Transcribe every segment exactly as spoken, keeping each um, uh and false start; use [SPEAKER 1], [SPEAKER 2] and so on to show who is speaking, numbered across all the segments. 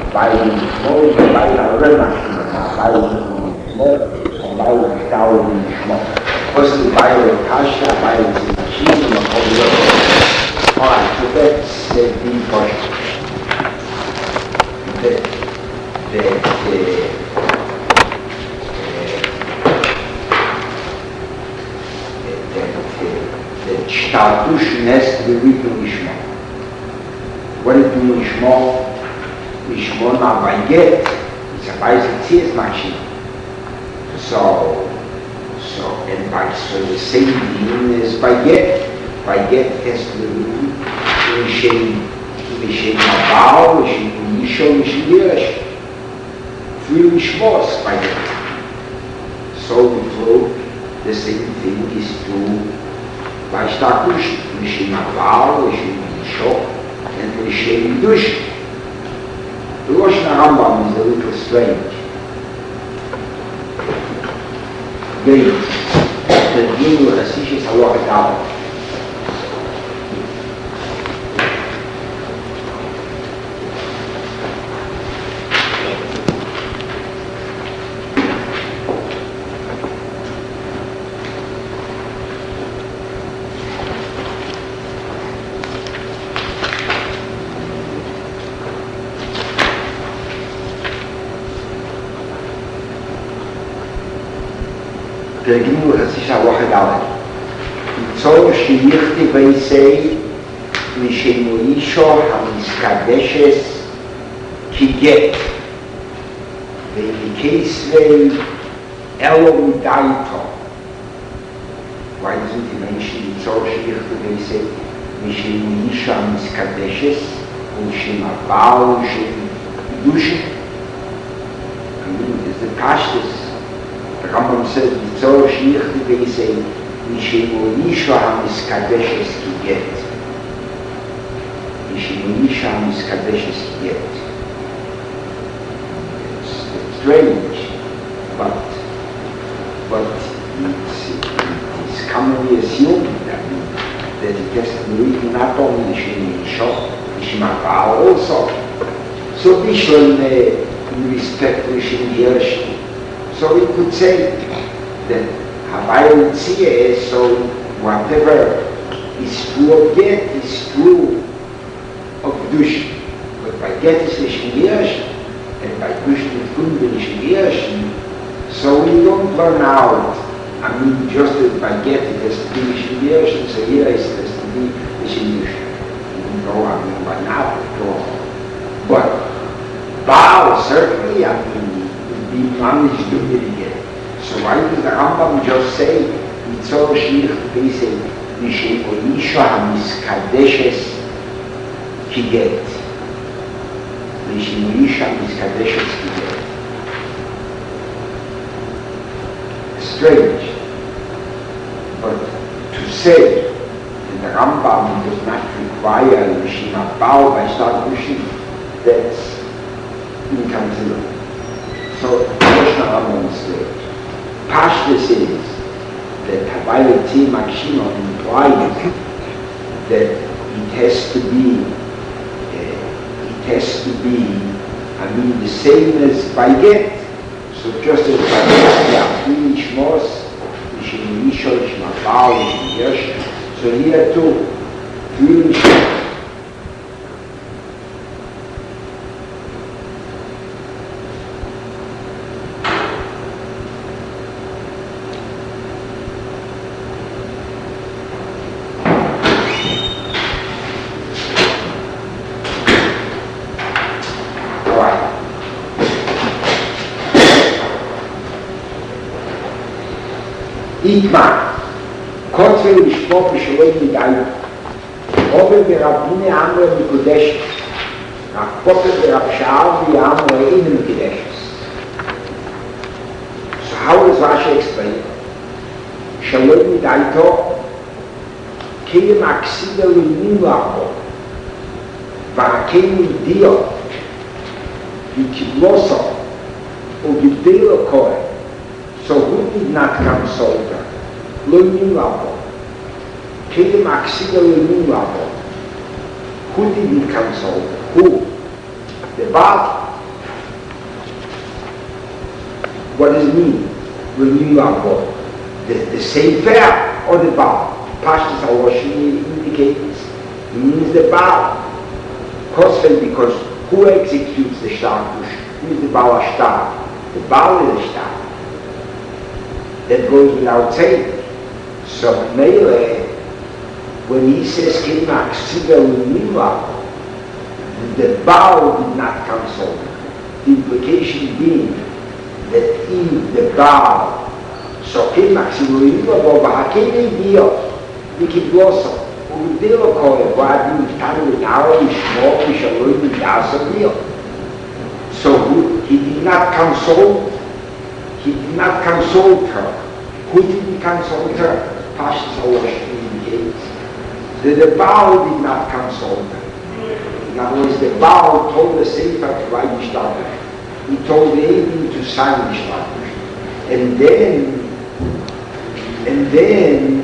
[SPEAKER 1] weil morgen weil der Römer weil morgen weil der Stau nicht mehr was die bei der Tasche bei der Maschine und kommt all so that's the point the the the status nest the Ishma. What it do Ishma? Ishma na baguette. It's a bicycle machine. So, so and by so the same thing is baguette. Baguette has to be machine, machine naval, machine Isho, machine Yesh. Three Ishmas baguette. So we throw the same thing is to by status, machine naval, machine Isho, and machine Dush. The Rosh Rambam is a little strange. They, the Dinu Hasish is a lot of doubt. תגידו חצי שבוע חדלה. צור שייכתי ויסי משמוישו המסקדשס כגט ומקייסווי אלו מדייתו. Why isn't he mentioned צור שייכתי ויסי משמוישו המסקדשס ומשם הבעל ומשם קדושה? I mean, is the pastors. The Rambam says, "Mitzvah shlichti veisei mishemu yisha hamiskadeshes kiget." Mishemu yisha hamiskadeshes kiget. It's strange, but but it's, it's commonly assumed that, that it has to be not only mishemu yisha, mishemu aval also. So we should uh, respect mishemu yisha. So we could say that Hawaii Tzia, so whatever is true of get is true of Dush. But by get is Lishmiyashin, and by Dush is Kunde Lishmiyashin. So we don't learn out, I mean, just as by get it has to be Lishmiyashin, so here it has to be Lishmiyashin. Even though, I mean, by now, but Baal, certainly, I mean, be managed to it again. So why does the Rambam just say, Mitzvah shlich veisei mishemu yisha hamiskadeshes kiget. Mishemu yisha hamiskadeshes kiget. Strange. But to say that the Rambam does not require Mishima Baal by Stad Mushim, that's inconsiderable. So, Rosh Rambam says, Pashtus is that Havayla Tzia Makshima implies that it has to be, uh, it has to be, I mean, the same as by get. So just as by get, there are three Ishmos, Ishim Yishol, Ishim Abal, Ishim Yesh. So here too, three Ishmos. Itma, Kotzve Lishpok Shaloi Midai, Ove Berabine Amre Mikudeshes, Kotzve Berabshal Amre in Mikudeshes. So how does Rashi explain? Shaloi Midai to, Keim Aksida Linim Lako, Varakeim Dio, Vikibloso, Ugidelo Koe. So who did not come soldier? Lo Nimlabo. Kedim Aksida Lo Nimlabo. Who didn't come soldier? Who? The Baal. What does it mean? When you are what? The, the Sefer or the Baal? Pashtus HaLoshen indicates, it means the Baal. Kosfel, because who executes the Shtarkush? Who is the Baal HaShtar? The Baal is the Shtar. That goes without saying. So, Mele, when he says, Kimak Sivel Nimla, the Baal did not console. The implication being that in the Baal, so Kimak Sivel Nimla, Boba Hakene Dios, Wiki Blossom, Udelo Koe, Wadi, Tanu, Nara, Ishmo, Ishaloi, Yasa Dio. So he did not console, he did not console her. Who didn't console her? Pashtus HaLoshen indicates that the Baal did not console her. In other words, the Baal told the Sefer to write the Shtarkush. He told the Eidim to sign the Shtarkush. And then, and then,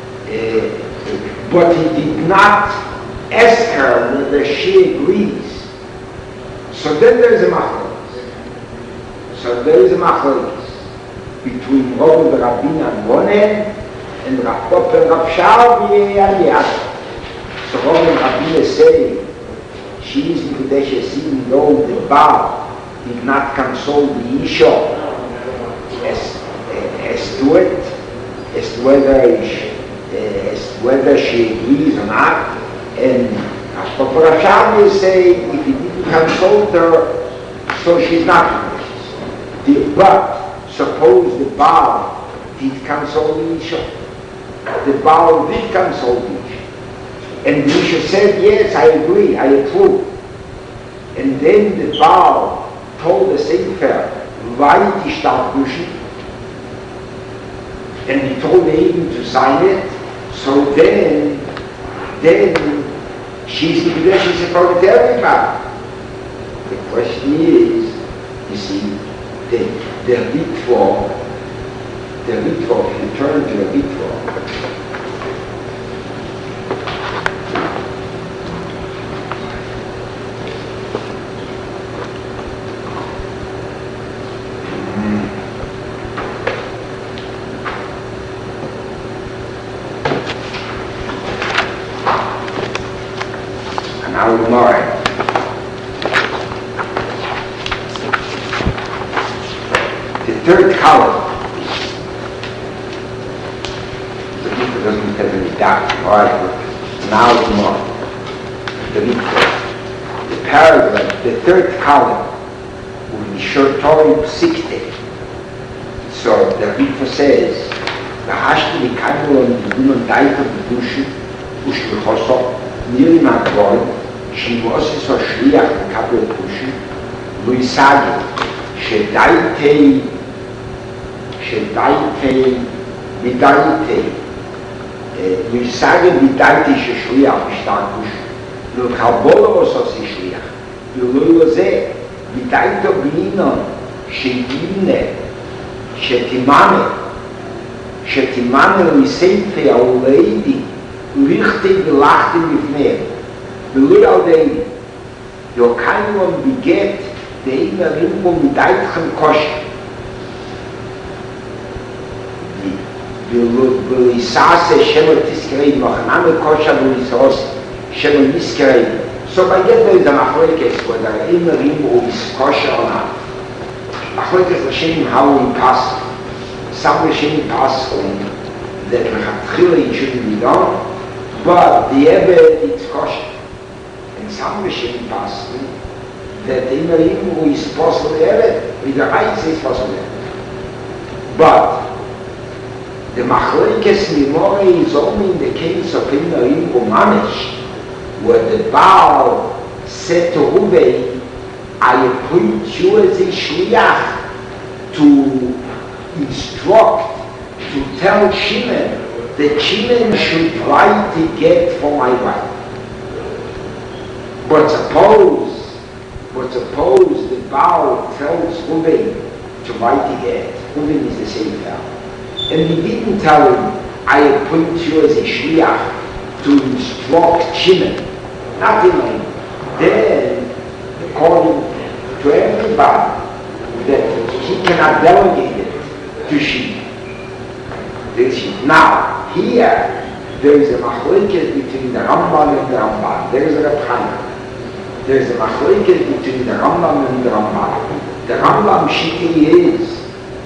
[SPEAKER 1] uh, but he did not ask her whether she agrees. So then there is a machlokes. So there is a machlokes between Rav and Rabin on one end and Rav Papa and Rav Shalvi on the other. So Rav and Rabin is saying she is Mikudeshes even though the Baal did not console the Isha as, as to it, as to whether she, as to whether she agrees or not. And Rav Papa and Rav Shalvi is saying if he didn't console her, so she's not Mikudeshes. But suppose the Baal did console the Isha. The Baal did console the Isha. And the Isha said, yes, I agree, I approve. And then the Baal told the Sefer, write the Shtarkush, and he told the Eidim to sign it. So then, then she's the Mikudeshes according to everybody. The question is, you see, the, the Ritva, the Ritva, if you turn to the Ritva, and now tomorrow. Third column. The Ritva doesn't have any doubt. All right, now tomorrow. The Ritva. The paragraph, the third column, will be Shortori sixty. So the Ritva says, "V'hashti v'kaymu l'midunam daita b'dushu u'shlichoso niri magvoi shimosis o shliach v'kabel pushu v'isagi shedaitei שדייתי, מדייתי, ויסגי מדייתי ששליח בשטרקוש, ולחבולו עושה שליח, ולא לזה, מדייתו בינון, שדינה, שתימנה, שתימנה לספי העולאידי, וריכתי ולחתי בפניהם, ולא על דייני, יוקיינו בגט, דיינה רימו מדייתכם קושי, ולסעשה שמה תזכרי, מוכנם לקושה ולסעוס שמה נזכרי. So by get there is a machlokes whether in the rim or is kosher or not. Machlokes Hashem how we pass. Some Hashem pass that Mechatchila it shouldn't be done, but the Ebed it's kosher. And some Hashem pass that in the rim or is possible the Ebed, with the eyes is possible. But the Machlokes Mimore is only in the case of Imnarim Mamish, where the Baal said to Reuven, I appoint you as a Shliach to instruct, to tell Shimon that Shimon should write the get for my wife. But suppose, but suppose the Baal tells Reuven to write the get. Reuven is the same fellow. And he didn't tell him, I appoint you as a Shliach to instruct Shimon. Not in him. Then, according to everybody, that he cannot delegate it to sheep. Now, here, there is a machlokes between the Rambam and the Ramban. There is a Reb Chaim. There is a machlokes between the Rambam and the Ramban. The Rambam shiti is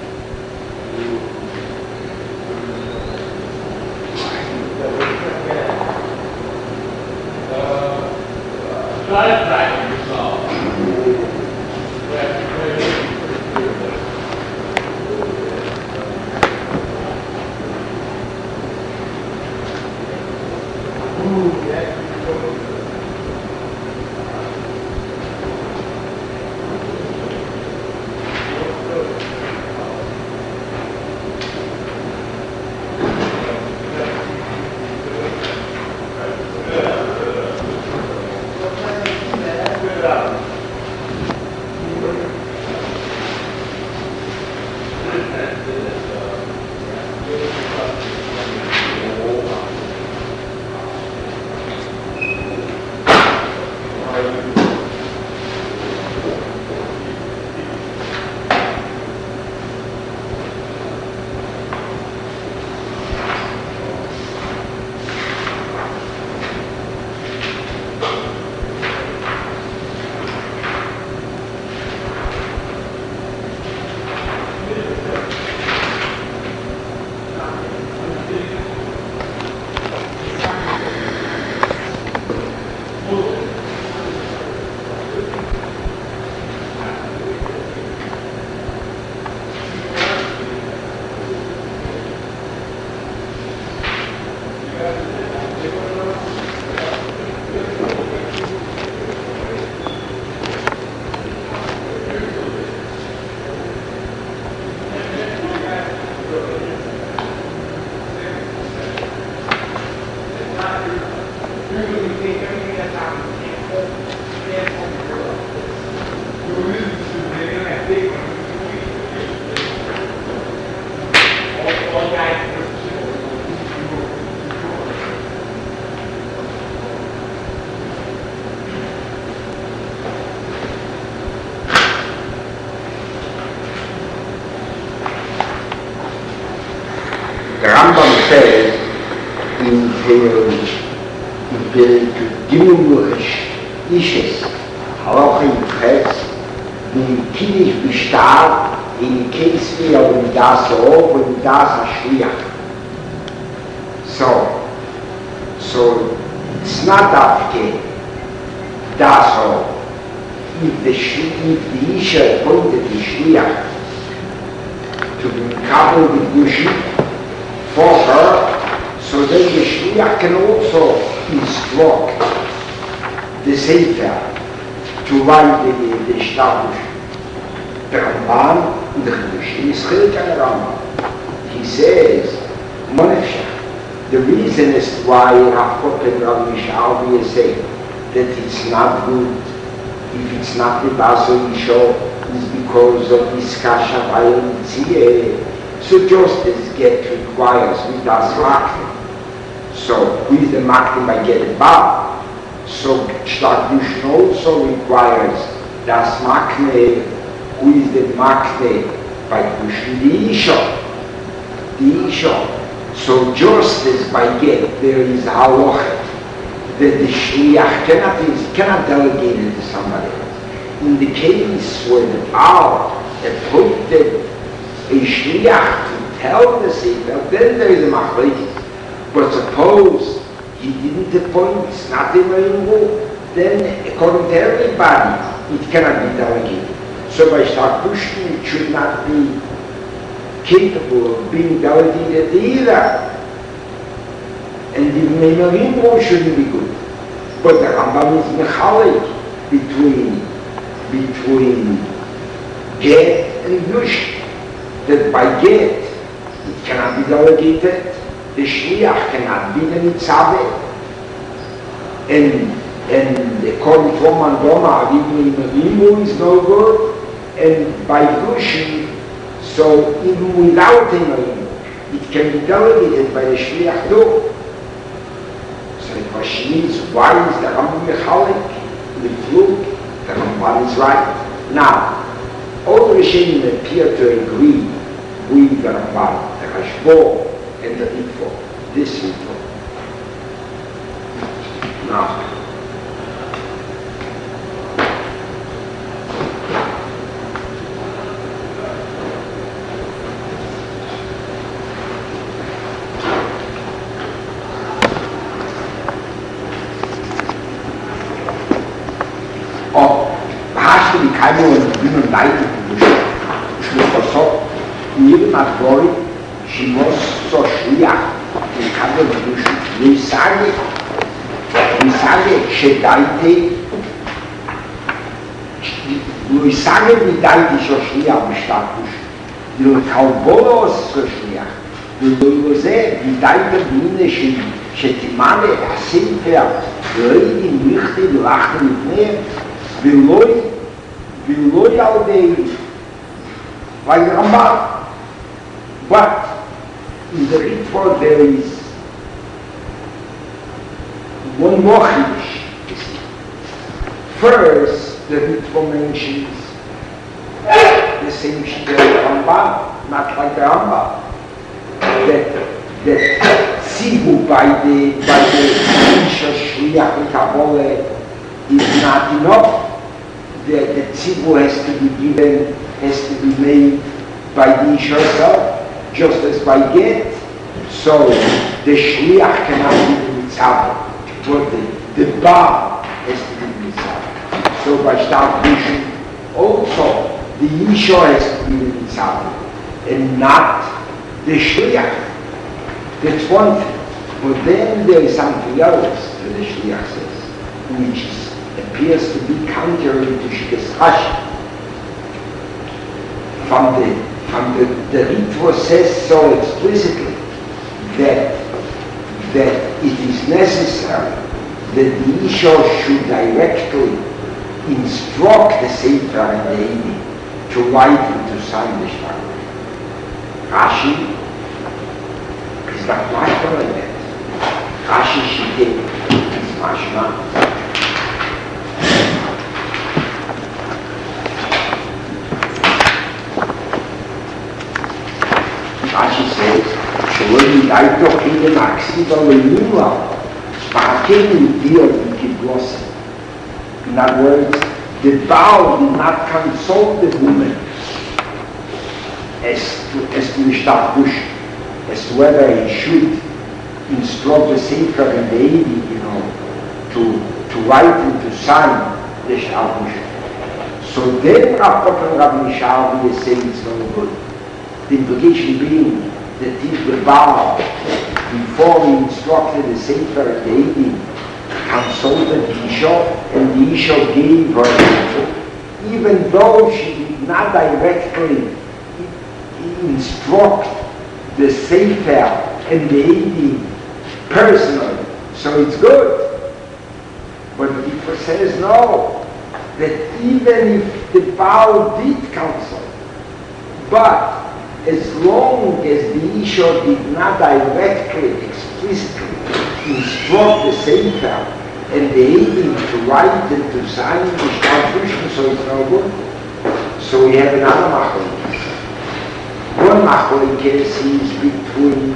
[SPEAKER 1] the Rambam says in the Gimmulish Ishes, Halacha Yitches, the Kiddush Bishtar, in case we are in Das Ov, in Das Ashliach. So, so it's not after Das Ov. If the, if the Isha appointed the Shliach to be coupled with Gushi, for her, so then the Shliach can also instruct the Sefer to write the, the Shtabush. The Ramban and the Chidush is Chilek and Rambam. He says, Monefshach, the reason is why Rav Kook and Rav Mishalvi say that it's not good if it's not the Baso Isho is because of this Kasha Vayon. So justice get requires with das Makne. So who is the Makne by get Bab? So Shtadushin also requires das Makne, who is the Makne by Dushin the Isha. The Isha. So justice by get, there is halachet that the Shliach cannot, cannot delegate it to somebody else. In the case where the power appointed a Shliach to tell the Sefer, then there is a machlokes. But suppose he didn't appoint, it's not in the then according to everybody, it cannot be delegated. So by Shtabushim, it should not be capable of being delegated either. And the Meimarim shouldn't be good. But the Rambam is mechalik between, between get and Gush. That by get, it cannot be delegated, the Shliach cannot be the Nitzaveh, and, and according to Oman Doma, Aviv is no good, and by Gushi, so even without him, it can be delegated by the Shliach too. So the question is, why is the Rambam Mechalik, the Flug? The Rambam is right. Now, all Rishonim appear to agree with the Ramban, the Rashbo, and the Ritvo, this Ritvo. Now, היינו מבינו די תקבוש, ושלו בסוף, נראים הדבורים שימוס סו שליח, לקבל קדוש, ויסגי, ויסגי שדייתי, ויסגי ודייתי שו שליח בשטקוש, ולקלבולו סו שליח, ולזה ודייתי בינה שתימנה הספר, ראיתי מיכתי ולכתי לפניהם, ולוי ולוי על ידי Rambam. But in the Ritva there is one more Chiddush. First, the Ritva mentions the same Shita as the Rambam, not like the Rambam, that that Tzivu by the by the Isha Shliach and Kabbalah is not enough. The, the tzibur has to be given, has to be made by the Isha herself, just as by get. So the shliach cannot be the mitzvah, but the, the bar has to be the mitzvah. So by Shtar Kedushin, also the Isha has to be the mitzvah, and not the shliach. That's one thing. But then there is something else that the shliach says, which is appears to be contrary to Shikes Rashi. From the, from the, the Ritva says so explicitly that, that it is necessary that the Isha should directly instruct the Sefer and the Eidi to write and to sign the Shtar. Rashi is not mashma like that. Rashi Shikes is mashma. Rashi says, "Shalom yidaito kidem aksiva le'nula, v'hakein yidio v'kiblosim." In other words, the Baal did not consult the woman as to as to the Shtachush, as to whether he should instruct the Sefer and the Eidi, you know, to to write and to sign the Shtachush. So then Rav Kook and Rabbi Yishavi is saying it's no good. The implication being that if the Baal, before he instructed the Sefer and the Eidi, consulted the Isha, and the Isha gave her, even though she did not directly instruct the Sefer and the Eidi personally, so it's good. But the Ritva says no, that even if the Baal did consult, but as long as the Isha did not directly, explicitly instruct the Sefer and the Eidi to write and to sign the Shtar, so it's no good. So we have another machlokes. One machlokes is between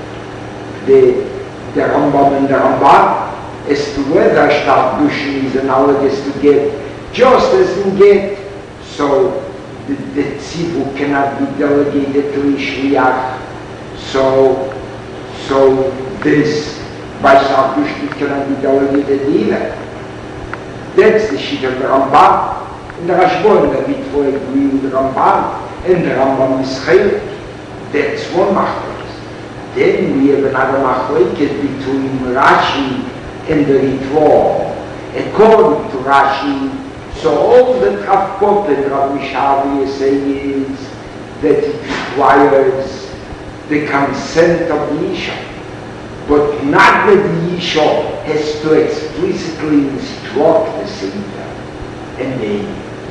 [SPEAKER 1] the, the Rambam and the Ramban as to whether Shtar is analogous to get, just as in get, so the, the tzivu cannot be delegated to a shliach, so so this by Shtar cannot be delegated either. That's the sheet of the Rambam. And the Rashbo and the Ritva agree with the Rambam, and the Rambam is chaylik. That's one machlokes. Then we have another machlokes between Rashi and the Ritva. According to Rashi, so all that Rav Kook and Rabbi Yishavi is saying is that it requires the consent of the Isha, but not that the Isha has to explicitly instruct the Sefer and the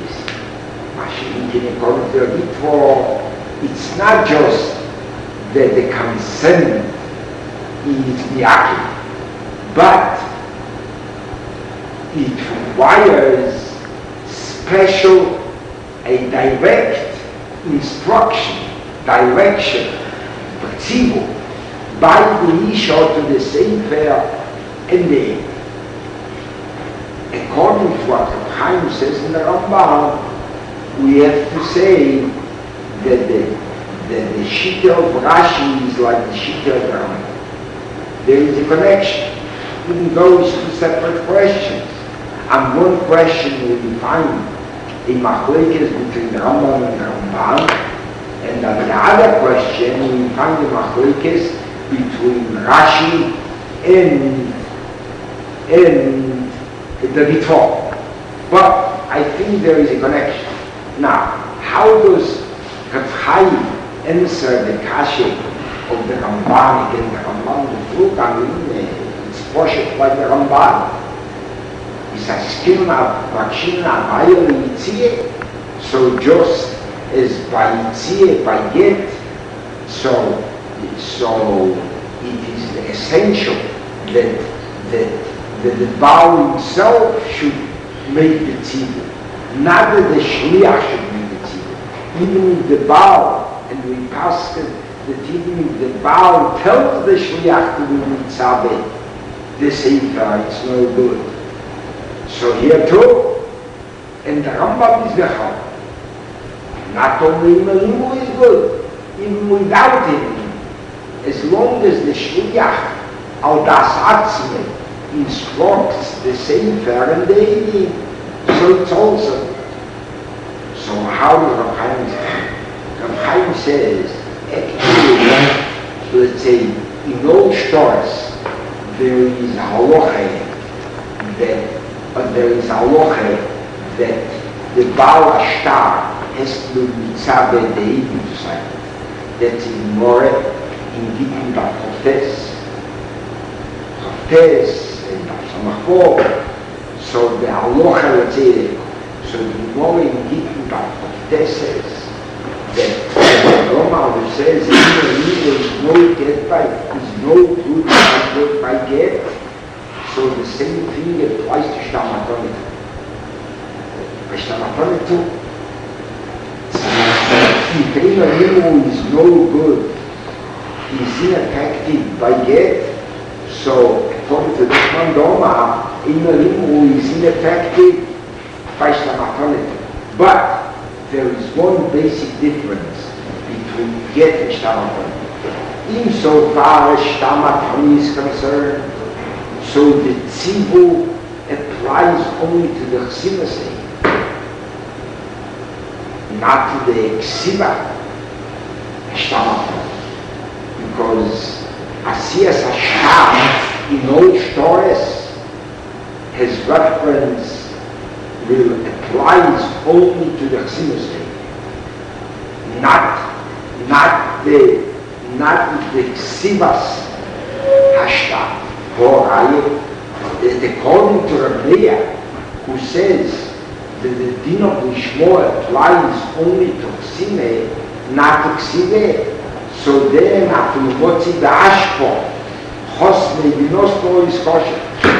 [SPEAKER 1] Mashiach. According to the Ritva, it's not just that the consent is the act, but it requires special a direct instruction, direction, tzibur, by the Isha to the Sefer and the according to what Reb Chaim says in the Rambam, we have to say that the, that the Shita of Rashi is like the Shita of the Rambam. There is a connection, even though it's two separate questions. And one question will be find a machlekes between the Rambam and the Rambam, and then the other question we find a machlekes between Rashi and and the Ritva. But I think there is a connection. Now, how does Reb Chaim answer the kasha of the Ramban against the Ramban? The fruit, I mean, it's portioned like the Ramban. It's a skin of Vakshina, Vayel, Yitzhak. So just as by Yitzhak, by Get, so, so it is essential that, that that the Baal himself should make the tzibur, not that the Shliach should make the tzibur. Even if the Baal, and we pass it, that even if the Baal tells the Shliach to do mitzvah, the Sefer, it's no good. So here too, and the Rambam is v'chal. Not only Imalimu is good, even without him, as long as the Shliach, al das atzmei, instructs the Sefer and the Eidim, so it's also. So how does Reb Chaim say? Reb Chaim says, actually, let's say, in all stores, there is a halacha that, uh, there is a halacha that the Baal Ashtar has to be mitzvah the Eidim to say. That's in More, in Gittin B'Choftes, Choftes, so the halacha, let's say, so the more in Gittin B'Choftes says that the Rama says there is no get by, is no good by get, so the same thing applies to Shtamatonet. By Shtamatonet too, if Imalimu is no good, is ineffective by get, so according to this Mandoma, Imalimu is ineffective by Shtamatonet. But there is one basic difference between get and Shtamatonet. Insofar as Shtamatonet is concerned, so the tzibur applies only to the Chsiva state, not to the Ksiva Shtamatonet. Because Asiyas Hasham in all stories has reference, will applies only to the Chsiva state, not, not the, not the Ksivas Hashtam. For according to Rabbeya, who says that the din of Lishmo applies only to Chsiva, not to Ksiva, so then after Motzi the Ashpo, Chosne Dinospo is kosher.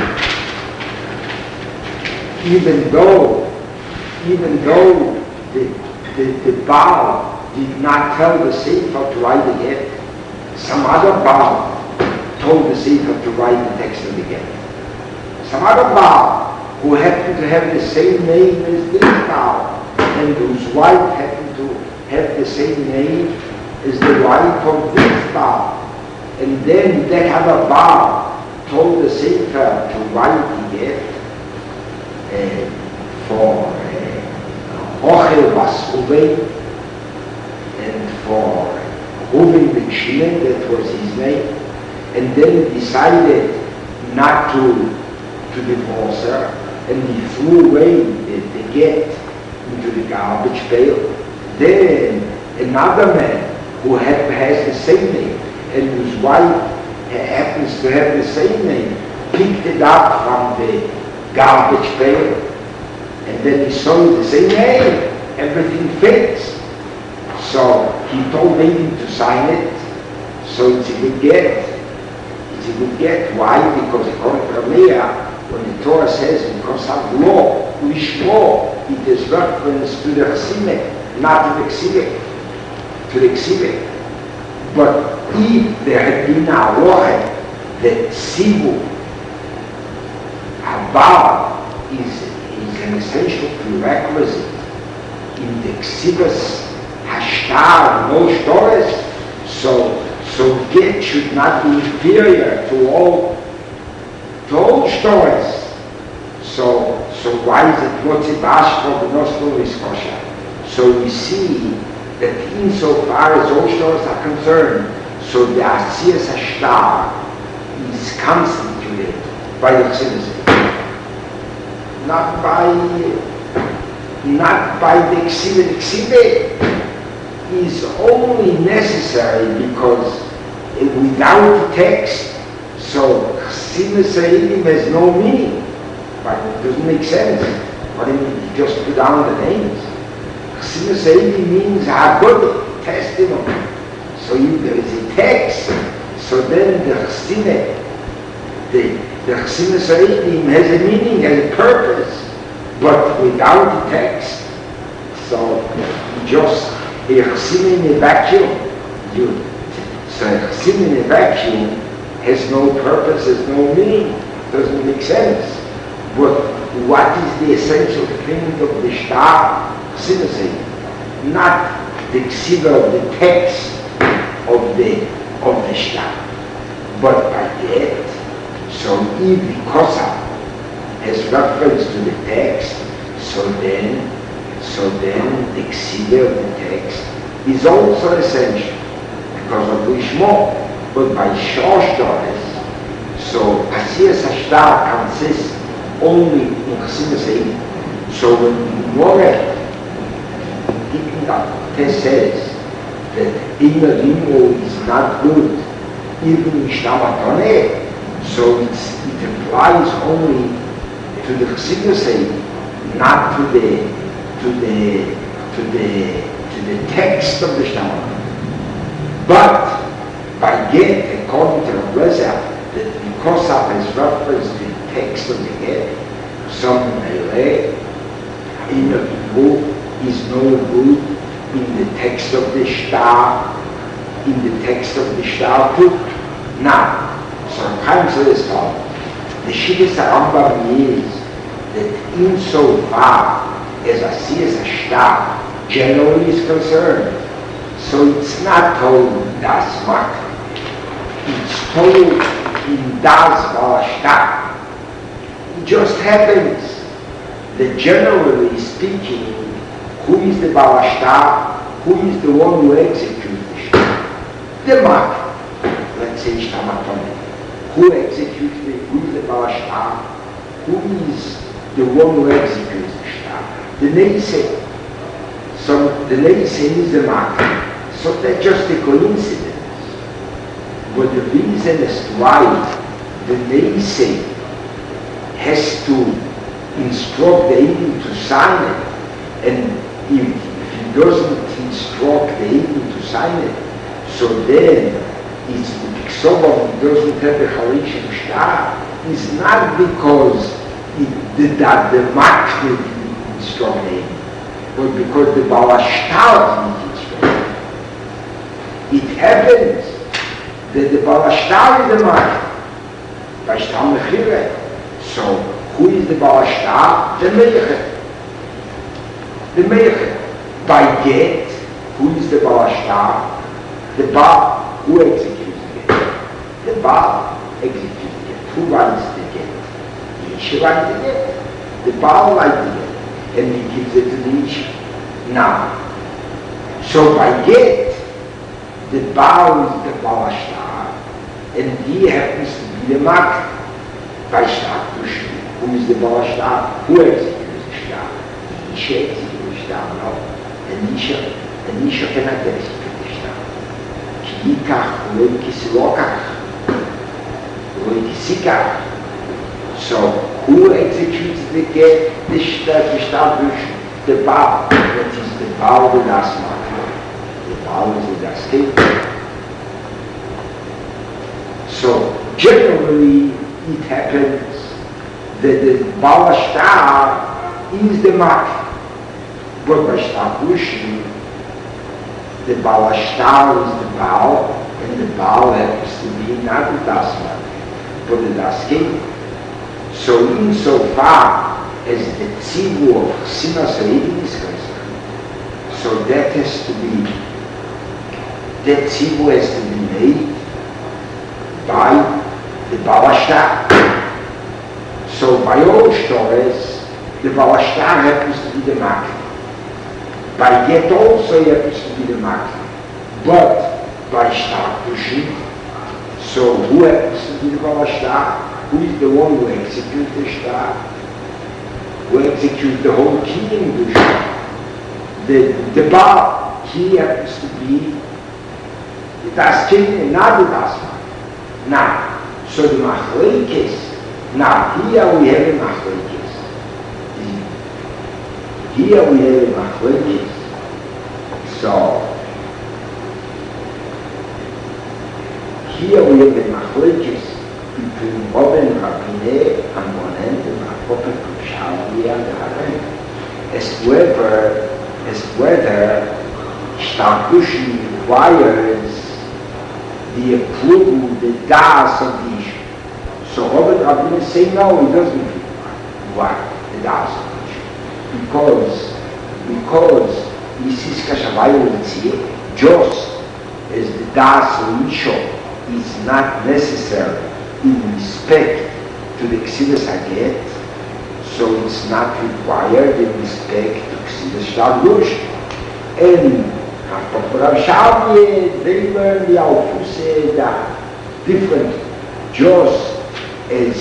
[SPEAKER 1] Even though, even though the, the, the Baal did not tell the Sefer to write the get, some other Baal told the Sefer to write the text of the get. Some other Baal who happened to have the same name as this Baal, and whose wife happened to have the same name as the wife of this Baal. And then that other Baal told the Sefer to write the get uh, for Ochel Bas Ruben and for Ruben Ben Shimon, that was his name, and then decided not to, to divorce her, and he threw away the, the get into the garbage pail. Then another man who have, has the same name and whose wife happens to have the same name picked it up from the garbage pail, and then he saw the same name, everything fits. So he told him to sign it, so it's a good get. It's a good get. Why? Because according to Ramea, when the Torah says, because of law, Lishmo, it is reference to the chesime, not to the ksive, to the ksive. But if there had been a halacha that ksivu, habal, is, is an essential prerequisite in the ksivas hashtar, no stores, so so get should not be inferior to all to all stores. So so why is it what's it bashko b'noslo is kosher? So we see that insofar as all stores are concerned, so the asiyas hashtar is constituted by the chesines, not by not by the ksive. The ksive is only necessary because without the text, so chesines ha'edim has no meaning. But it doesn't make sense. What do you mean? You just put down the names. Chesines ha'edim means haggadah, testimony. So you, there is a text. So then the chesine, the the chesines ha'edim has a meaning, has a purpose. But without the text, so you just a chesime in a vacuum. You, so a chesime in a vacuum has no purpose, has no meaning, doesn't make sense. But what is the essential thing of the shtar? Chesime, not the ksiva of the text of the of the shtar, but by that. So if because has reference to the text, so then so then the ksiva of the text is also essential because of Lishmo. But by shor stores, so asiyas hashtar consists only in chesines ha'edim. So when the Gemara test says that Ina Limo is not good, even in Shtamatone, so it's, it applies only to the chesines ha'edim, not to the to the to the to the text of the Shtamatone. But by get, according to the Rebbe, that because of his reference to the text of the get, some Mele in the book is no good in the text of the shtar, in the text of the shtar too. Now, sometimes it is called the Shivas Rambam is that insofar as asiyas hashtar generally is concerned, so it's not told das mak, it's told in das balashtar. It just happens that generally speaking, who is the balashtar, who is the one who executes the shtar? The mak, let's say shtamatone. Who executes the, who is the balashtar? Who is the one who executes the shtar? The neisei. So the neisei is the mak. So that's just a coincidence. But the reason as to why the neisei has to instruct the Eidim to sign it, and if, if he doesn't instruct the Eidim to sign it, so then it's Piksobov, he doesn't have the Harishim Shtar, is not because it, the, that the Mak will instruct the Eidim, but because the Balashtar will instruct. It happens that the Balashtar is the Mak, Bashtar Mechire. So, who is the Balashtar? The Meicher. The Meicher. By get, who is the Balashtar? The Baal. Who executes the get? The Baal executes the get. Who writes the get? The Isha writes the get. The Baal writes the get. And he gives it to the Isha. Now, so by get, the Baal is the Balashtar, and he happens to be the Mak. By shtar, who is the Balashtar? Who executes the shtar? The Isha executes the shtar, no. And Isha, and Isha cannot execute the shtar. Ki yikach, lo yikisilokach, lo yikisikach. So, who executes the get, the shtar, the shtar, the Baal? That is the Baal the Das Mak. The Baal is the Das Keit. So, generally, it happens that the Balashtar is the Mak. But by Shtakushin, the Baal Ashtar is the Baal, and the Baal happens to be not the Dasmat, but the Daskin. So insofar as the Tzivu of Sinas Reading is concerned, so that has to be, that Tzivu has to be made by the Baal Ashtar. So by all stories, the Baal Ashtar happens to be the Makli. By Get also happens to be the Makli. But by Shtakushin, so who happens to be the Baal Ashtar? Who is the one who executes the Shtar? Who executes the whole kingdom of the Shtar? The, the Baal, he happens to be the Daskin and not the Dasman. Now, so the Machlekes, now here we have a Machlekes. Here we have a Machlekes. So, here we have a Machlekes between Robin Rabineh on one end and Rabbi Kushavi on the other end. As whether, as whether Shtakushin requires the approval, the das of the issue. So Robin Rabineh say no, he doesn't require the das of the issue. Because, because this is Kashavayolitzi, just as the das of Isho is not necessary in respect to the Ksidas Haget, so it's not required in respect to Ksidas Shtakush. And Rav Shavye, they learn the Alfuse that different, just as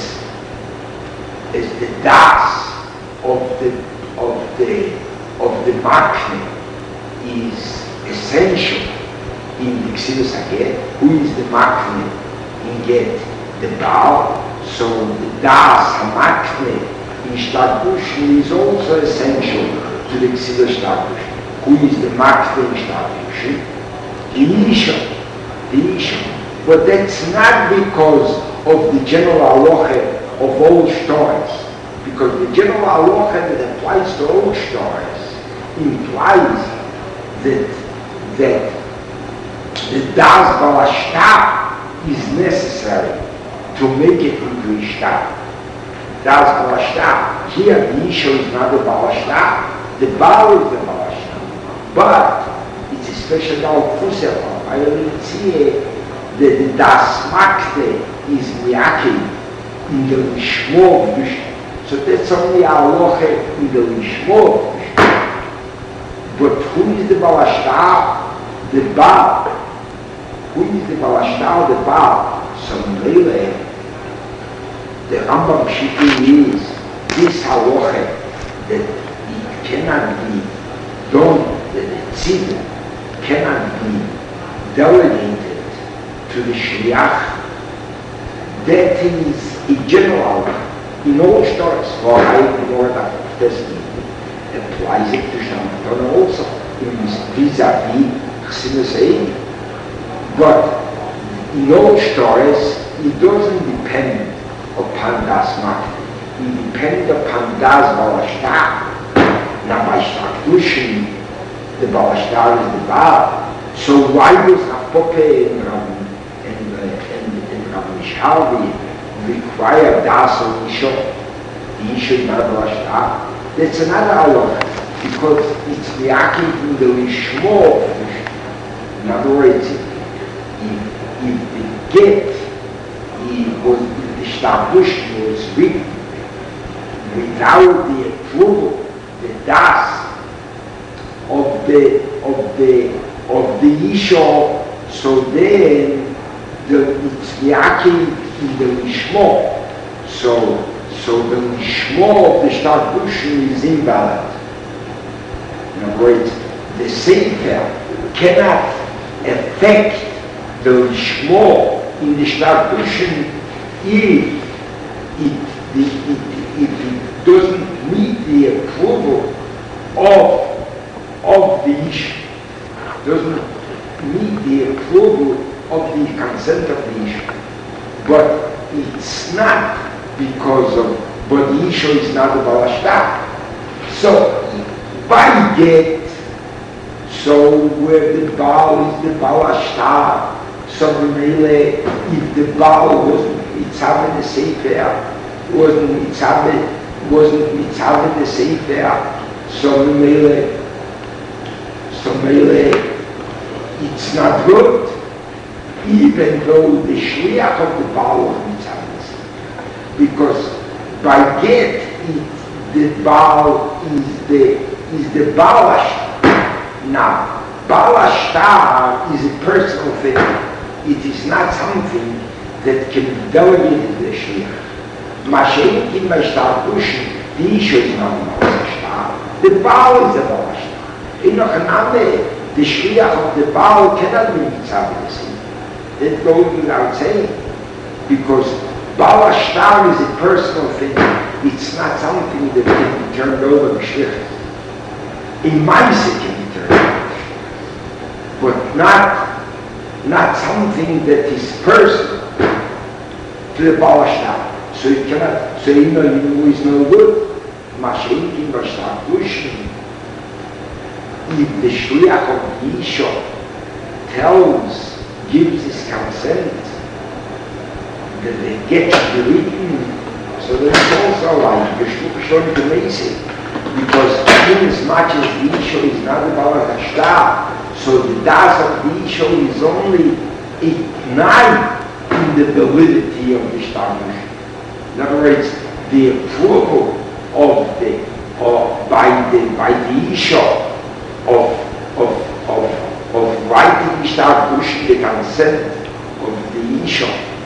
[SPEAKER 1] as the das of the of the of the Makne is essential in the Ksidas Haget. Who is the Makne in Get? The Baal. So the das Hamakne in Shtakushin is also essential to the Ksidas Shtakushin. Who is the Makne in Shtakushin? The Isha. The Isha. But that's not because of the general halacha of all stories. Because the general halacha that applies to all stories implies that that the das Baal Ashtar is necessary to make it into Ishtar. Das Baal Ashtar. Here the Isha is not the Baal Ashtar, the Baal is the Baal Ashtar. But it's a special Alfuse. I will see that the Das Makne is Miyake in the Lishmo of Vishnu. So that's only our halacha in the Lishmo of Vishnu. But who is the Baal Ashtar? The Baal. Who is the Baal Ashtar? The Baal. So Mele, the Rambam Shiki is this halacha that it cannot be done, that the tzibur cannot be delegated to the shliach. That is a general halacha. In all stories, for I ignore that Testament applies it to Shemantona also in vis-a-vis Chassidus Ein. But in all stories, it doesn't depend upon Das Makne. It depends upon Das Baal Ashtar. Now by Shtakushin, the Baal Ashtar is the Baal. So why does Rapope and Rabbi and, uh, and, and Rabbi Shalvi require Das on Isha? The Isha is not Baal Ashtar. That's another halacha, because it's reacting in the Lishmo. In other words, if, if the get it was, the Shtakushin was written without the approval, the das of the of the of the Isha, so then the it's reacting in the Lishmo. So so the Lishmo of the Shtakushin is invalid. In other words, the Sefer cannot affect the Lishmo in the Shtakushin if it, the, it, if it doesn't meet the approval of, of the Ish. Doesn't meet the approval of the consent of the Ish. But it's not because of, but the Isha is not the Baal Ashtar. So by get, so where the Baal is the Baal Ashtar, so Mele, if the Baal wasn't Mitzav the Sefer, wasn't Mitzav, wasn't Mitzav the Sefer, so Mele, so Mele, it's not good, even though the Shliach of the Baal was Mitzav the Sefer, because by get it, the Baal is the is the Baal Ashtar. Now, Baal Ashtar is a personal thing. It is not something that can be delegated to the Shliach. Mashiach in Ashtar Kushin, the issue is not the Baal Ashtar. The Baal is the Baal Ashtar. In Ochaname, the Shliach of the Baal cannot be Mitzav the Sefer. That goes without saying. Because Baal Ashtar is a personal thing. It's not something that can be turned over to Shliach. In Maisa can be turned over, but not, not something that is personal to the Baal Ashtar. So you cannot say, you know, you is no good. Mashiach in Ashtar Kushin. If the Shliach of the Isha tells, gives his consent, that they get to be written, so that it's also like the Shluch to Maisa. Because in as much as the Isha is not the Baal Ashtar, so the Das of the Isha is only a night in the validity of the Shtar Kushin. In other words, the approval of the, of, by the, by the Isha of, of, of, of writing the Shtar Kushin, the consent of the Isha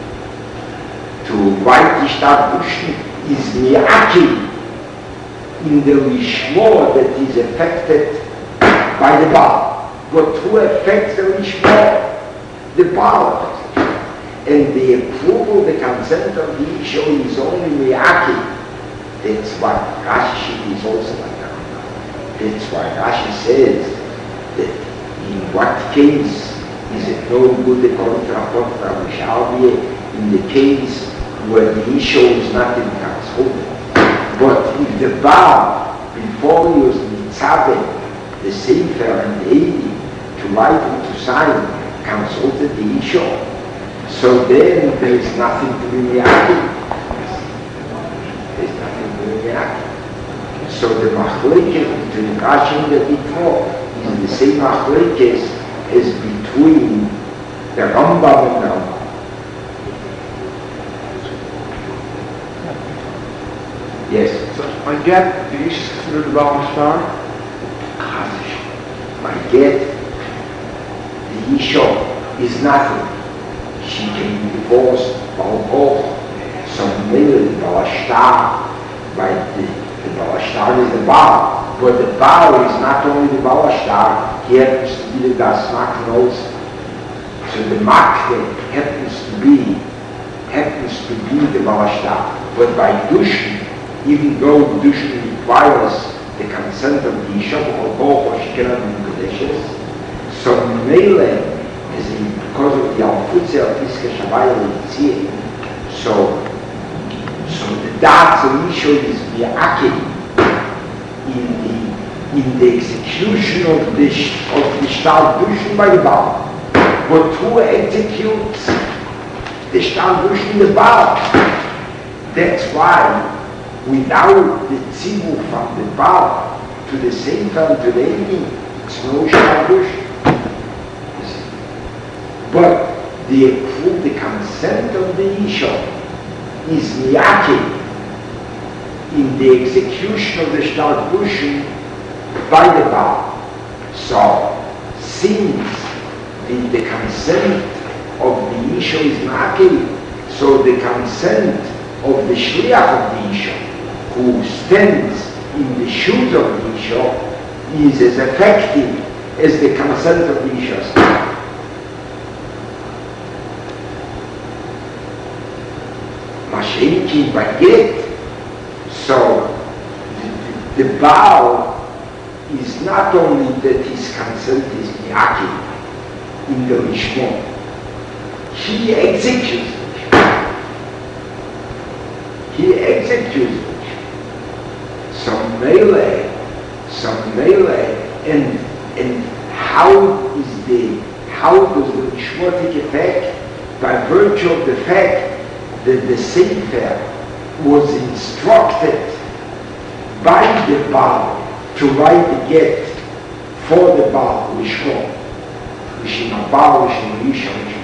[SPEAKER 1] to write the Shtar Kushin is Mi'aki in the Lishmo that is affected by the Baal. But who affects the Lishmo? The Baal affects it. And the approval, the consent of the Isha is only Miyaki. That's what Rashi is also like that. That's why Rashi says that in what case is it no good the contra contra which shall be in the case where the Isha is not in Katzhoden. But if the Baal, before he was Mitzav, the Sefer and the Eidi, to write and to sign, consulted the Isha, so then there is nothing to be Miyaki. There is nothing to be Miyaki. So the Machlekes between Rashi and the Bitro is the same Machlekes as between the Rambam and the Rambam. Yes.
[SPEAKER 2] So I get the Isha is considered the Baal Ashtar?
[SPEAKER 1] I get the Isha is nothing. She can be divorced by both. So maybe the Baal Ashtar, by the, the Baal Ashtar is the Baal. But the Baal is not only the Baal Ashtar, he happens to be the Das Makne also. So the Makne happens to be happens to be the Baal Ashtar. But by Dushin, even though Dushin requires the consent of the Isha or both, or she cannot be Kodeshes, so Mele, as in, because of the Alfutze of Piska Shavaya Leitzie, so so the Dats of Isha is Bi'aki in the in the execution of the of the Shtar Dushin by the Baal. But who executes the Shtar Dushin the Baal? That's why without the tzibur from the Baal to the Sefer and to the Eidi, it's no Shtar Dushin. But the approve, the consent of the Isha is Miyaki in the execution of the Shtar Dushin by the Baal. So, since the, the consent of the Isha is Miyaki, so the consent of the Shliach of the Isha, who stands in the shoes of the Isha, is as effective as the consent of the Isha. Mashenki Baget. So the, the, the Baal is not only that his consent is Miyaki in the Lishmo, he executes it. He executes it. So Mele, So Mele, and and how is the how does the Nishma take effect? By virtue of the fact that the Sefer was instructed by the Baal to write the get for the Baal Lishmo, Lishma Baal, Lishma Lisha, Lishma.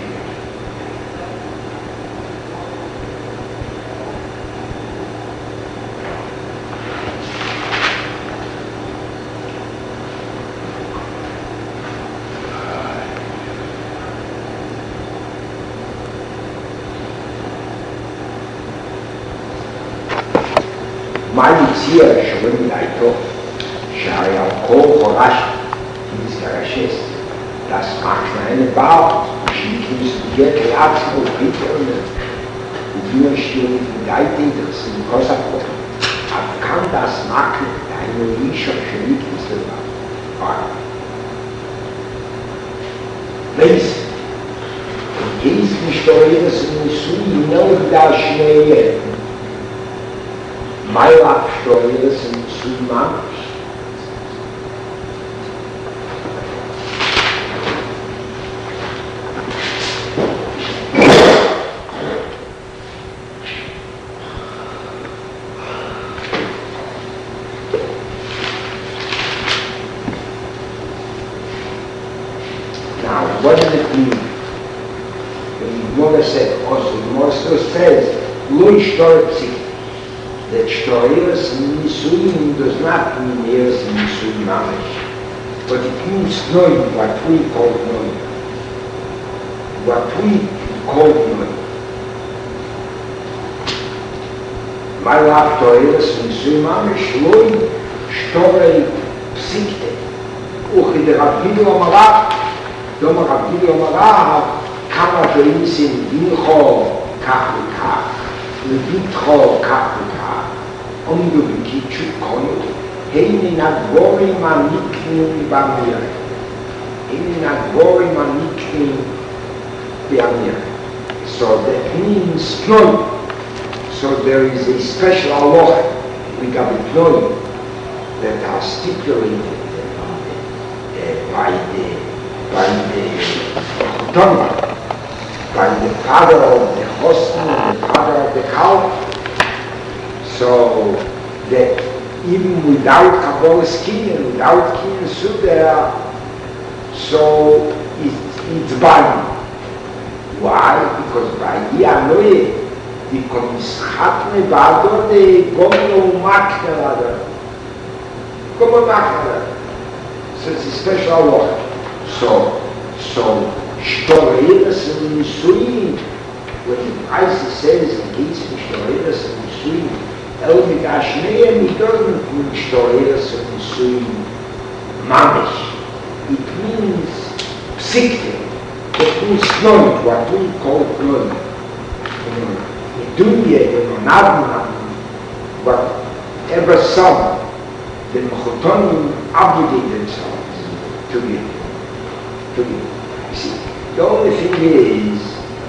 [SPEAKER 1] מה יציע שומעים לאיתו שהיה כל חורש נזכרשס das macht eine Bau שניכנס בגט לעצמו פיתרנה ודמיר שתירים וגייטים תחסים כל ספות אף כאן das machen eine אישה שניכנס לבא weiss und geist nicht eures in Nisui noch da schnell Meine Absteuer sind zu manch. Now, what does it mean? The Gemara said, also the Gemara says, Lo Ishtor that Shtoreus Nisuim does not mean Eres Nisuim Mamish, but it means knowing what we call knowing. What we call knowing. My love Shtoreus Nisuim Mamish, Loi Shtorei Psikte. Uch in der Rabbidu Amara, Doma Rabbidu Amara, Kama Joinsin Vincho Kach Vikach, Levitcho Kach Vikach. עומדו בקיצ'ו קונות, הנה נגבורים הנקנים במיר. הנה נגבורים הנקנים במיר. So that means knowing. So there is a special halacha regarding knowing that are stipulated uh, by the by the Chotoma, by the father of the hostel and the father of the cow. So that even without Kabbalah's Kinyan, without Kinyan Sudera, so it's, it's binding. Why? Because by Yanoe, the Komischatne Bador de Gomino Maknada. Gomo Maknada. So it's a special law. So, so, Shtoredas and Nisuim, when the Price says against Shtoredas and Nisuim, Elvig Ashneem, it doesn't mean Shtoredas and Nisuim Mamish. It means Psikte. It means knowledge, what we call knowledge. In Dunya, in Onadna, whatever some, the Mechotonim obligate themselves to give. To give. You see, the only thing is,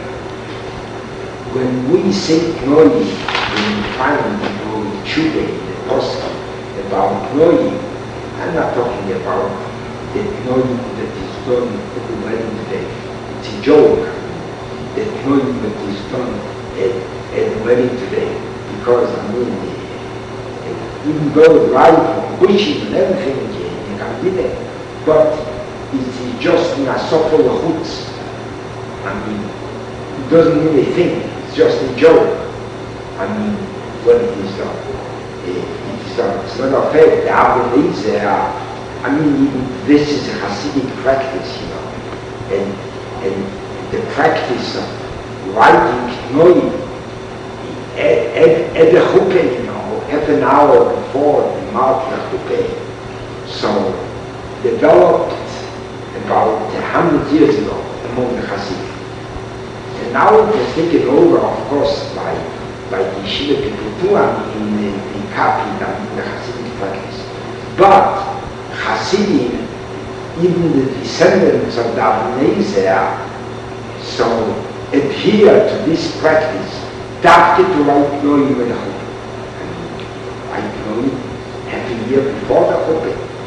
[SPEAKER 1] when we say knowledge, when we find the Chude, the Postal, about knowing, I'm not talking about the knowing that is done at the wedding today. It's a joke, that knowing that is done at, at the wedding today. Because, I mean, uh, even though right from wishing and everything, you can be there, but it's just in a softer hoots. I mean, it doesn't mean a thing, it's just a joke. I mean, when it is done. It is done. It's not a fact. The Abba I mean, even this is a Hasidic practice, you know. And, and the practice of writing, knowing, at, at, at the Chuppah, you know, half an hour before the Mark Chuppah. So, developed about a hundred years ago among the Hasidim. And now it was taken over, of course, by by the Yeshiva Pikutua in the, the Kapi, in the Hasidic practice. But Hasidim, even the descendants of the Abnezer, so adhere to this practice, Dafke to write Noim with the Chuppah. Write Noim half a year before the Chuppah.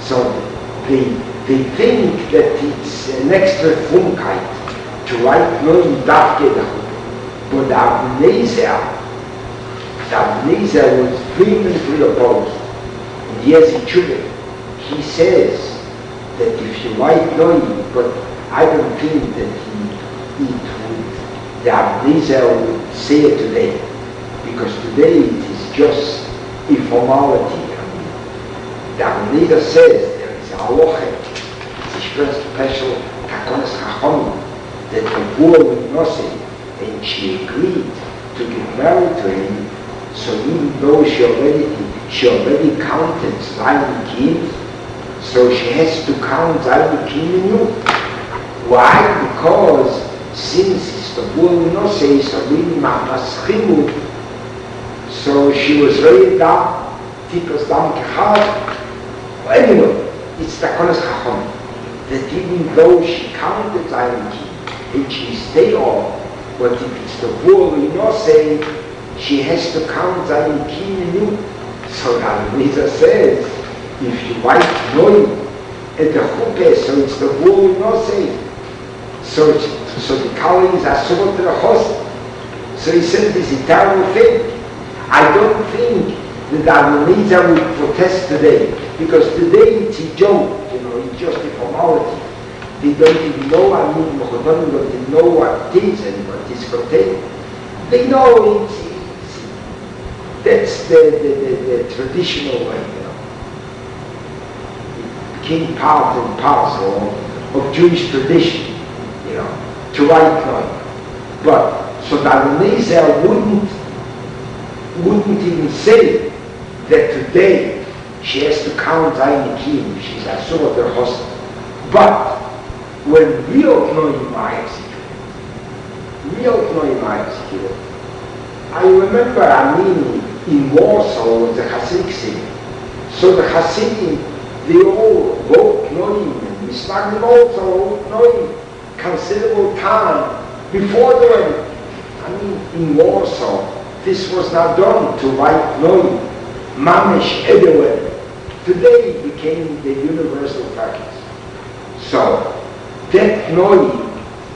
[SPEAKER 1] So they, they think that it's an extra Funkheit to write Noim Davke Dahu. But the Abnezer, the Abnezer was vehemently opposed. And yes, he should. He says that if you write Noim, but I don't think that he, it would, the Abnezer would say it today. Because today it is just a formality. The Abnezer says there is a halacha, it's a special takonas chachomim, that the poor would not say, and she agreed to get married to him. So even though she already she already counted Zayim Kim, so she has to count Zayim Kim anew. Why? Because since it's the poor would not say, so really maschimut, so she was raised up, tikas dam kechad. Anyway, it's the Takonas Chachom, that even though she counted Zayim Kim, and she stayed on, but if it's the poor we not say, she has to count Zayim Kim anew. So the Abnezer says, if you write Noim at the Chuppah, so it's the poor we not say. So, so the Kali is Asur to the host. So he said this is a terrible thing. I don't think that the Abnezer would protest today. Because today it's a joke, you know, it's just a formality. They don't even know, I mean, Mochodonim don't even know what it is and what is contained. They know it's, it's that's the, the, the, the traditional way, you know. It became part and parcel of Jewish tradition, you know, to write Noim. But, so that Abnezer wouldn't, wouldn't even say that today she has to count Zayim Kim, she's Asur of her host. But when real Noim are executed, real Noim are executed, I remember, I mean, in Warsaw was the Hasidic city. So the Hasidim, they all wrote Noim, and Misnagdim also wrote Noim, considerable time before the wedding. I mean, in Warsaw, this was not done to write Noim, Mamish everywhere. Today it became the universal practice. So, that Noim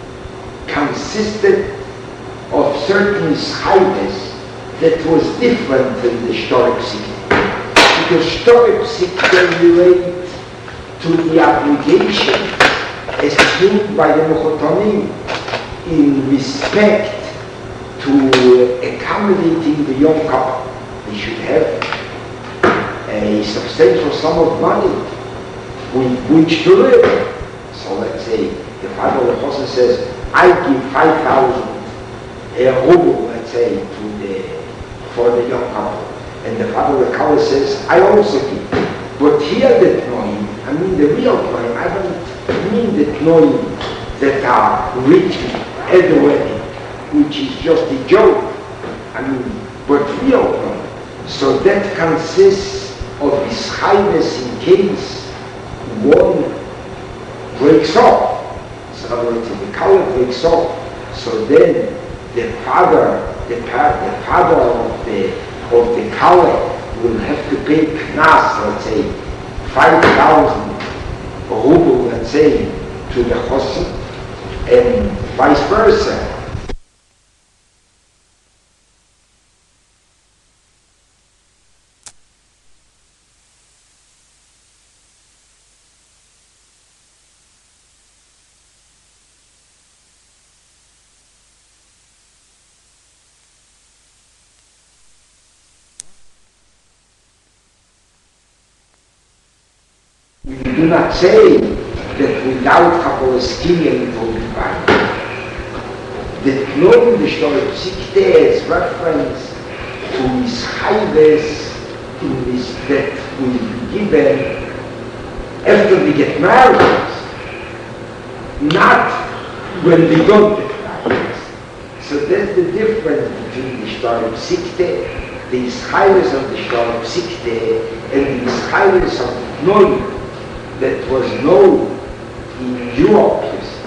[SPEAKER 1] consisted of certain schaides that was different than the Shtorek Sikte. Because Shtorek Sikte relate to the obligation assumed by the Mochotonim in respect to accommodating the young couple. They should have a substantial sum of money with which to live. So let's say the father of the person says, I give five thousand ruble, let's say, to the for the young couple. And the father of the couple says, I also give. But here the Noim, I mean the real Noim, I don't mean the Noim that are written at the wedding, which is just a joke. I mean, but real Noim. So that consists of his highness in case one breaks off. So in other words, if the color breaks off, so then the father, the, the father of the of the color will have to pay knas, let's say, five thousand ruble, let's say, to the chosin, and vice versa. We do not say that without Kabbalistinian it will be fine. That knowing the Shtorek Sikte as reference to his chayves in this that will be given after we get married, not when we don't get married. So that's the difference between the Shtorek Sikte, the chayves of the Shtorek Sikte, and the chayves of knowing that was known in Europe,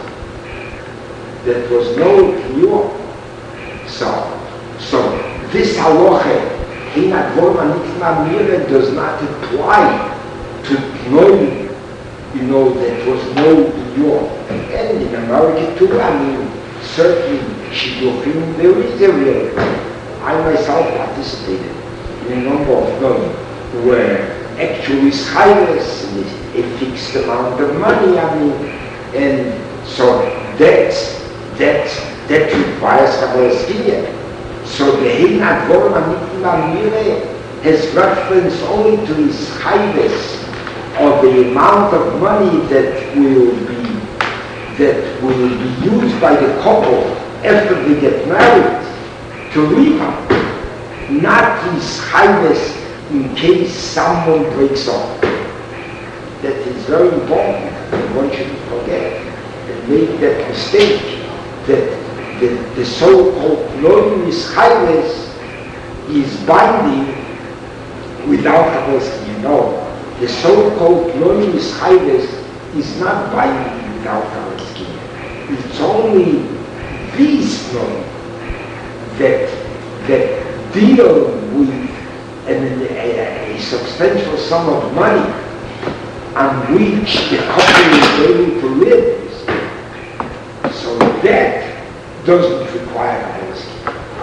[SPEAKER 1] that was known in Europe. So, so this halacha, Hinat Vorma Nikma Mire, does not apply to Pnoim, you know, that was known in Europe and in America too. I mean, certainly Shidduchim, there is a real. I myself participated in a number of them where actually schayles a fixed amount of money. I mean, and so that's that's that requires Kabbalah. So the Hein Advorim Amitim Amire has reference only to his schayles, or the amount of money that will be that will be used by the couple after they get married to rehab, not his highness in case someone breaks off. That is very important, and one shouldn't forget and make that mistake that the, the so-called Pnoim highness is binding without Kabbalah. You know, the so-called Pnoim highness is not binding without Kabbalah. It's only these Pnoim that that deal with an, a, a substantial sum of money on which the couple is able to live. So that doesn't require a policy.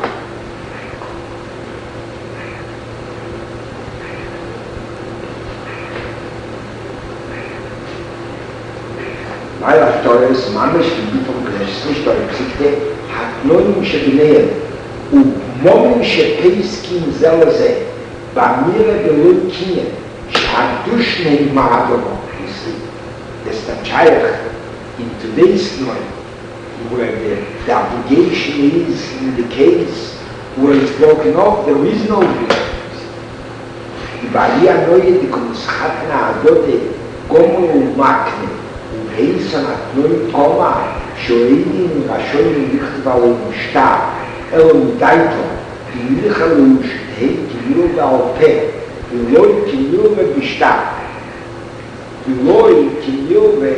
[SPEAKER 1] My Torah is mamish to be from Kleshtish Torah Psikte Haknoim Shebineim ובמומים שפייסקים זה לזה, באמירה בלוי קניין, שהקדוש נאמר הדבר. You see, that's the chayach in today's noise, where the, the obligation is in the case where it's broken off, there is no obligation. ובעלי הנויה דקונסחתנה הדודה גומו ומקנה, ובהיסן התנוי קומה, שואלים רשויים לכתבה ומשתה, אלו מדייתו, כי מלך הלוש, היי כאילו בעל פה, ולוי כאילו בבשתה, ולוי כאילו ב...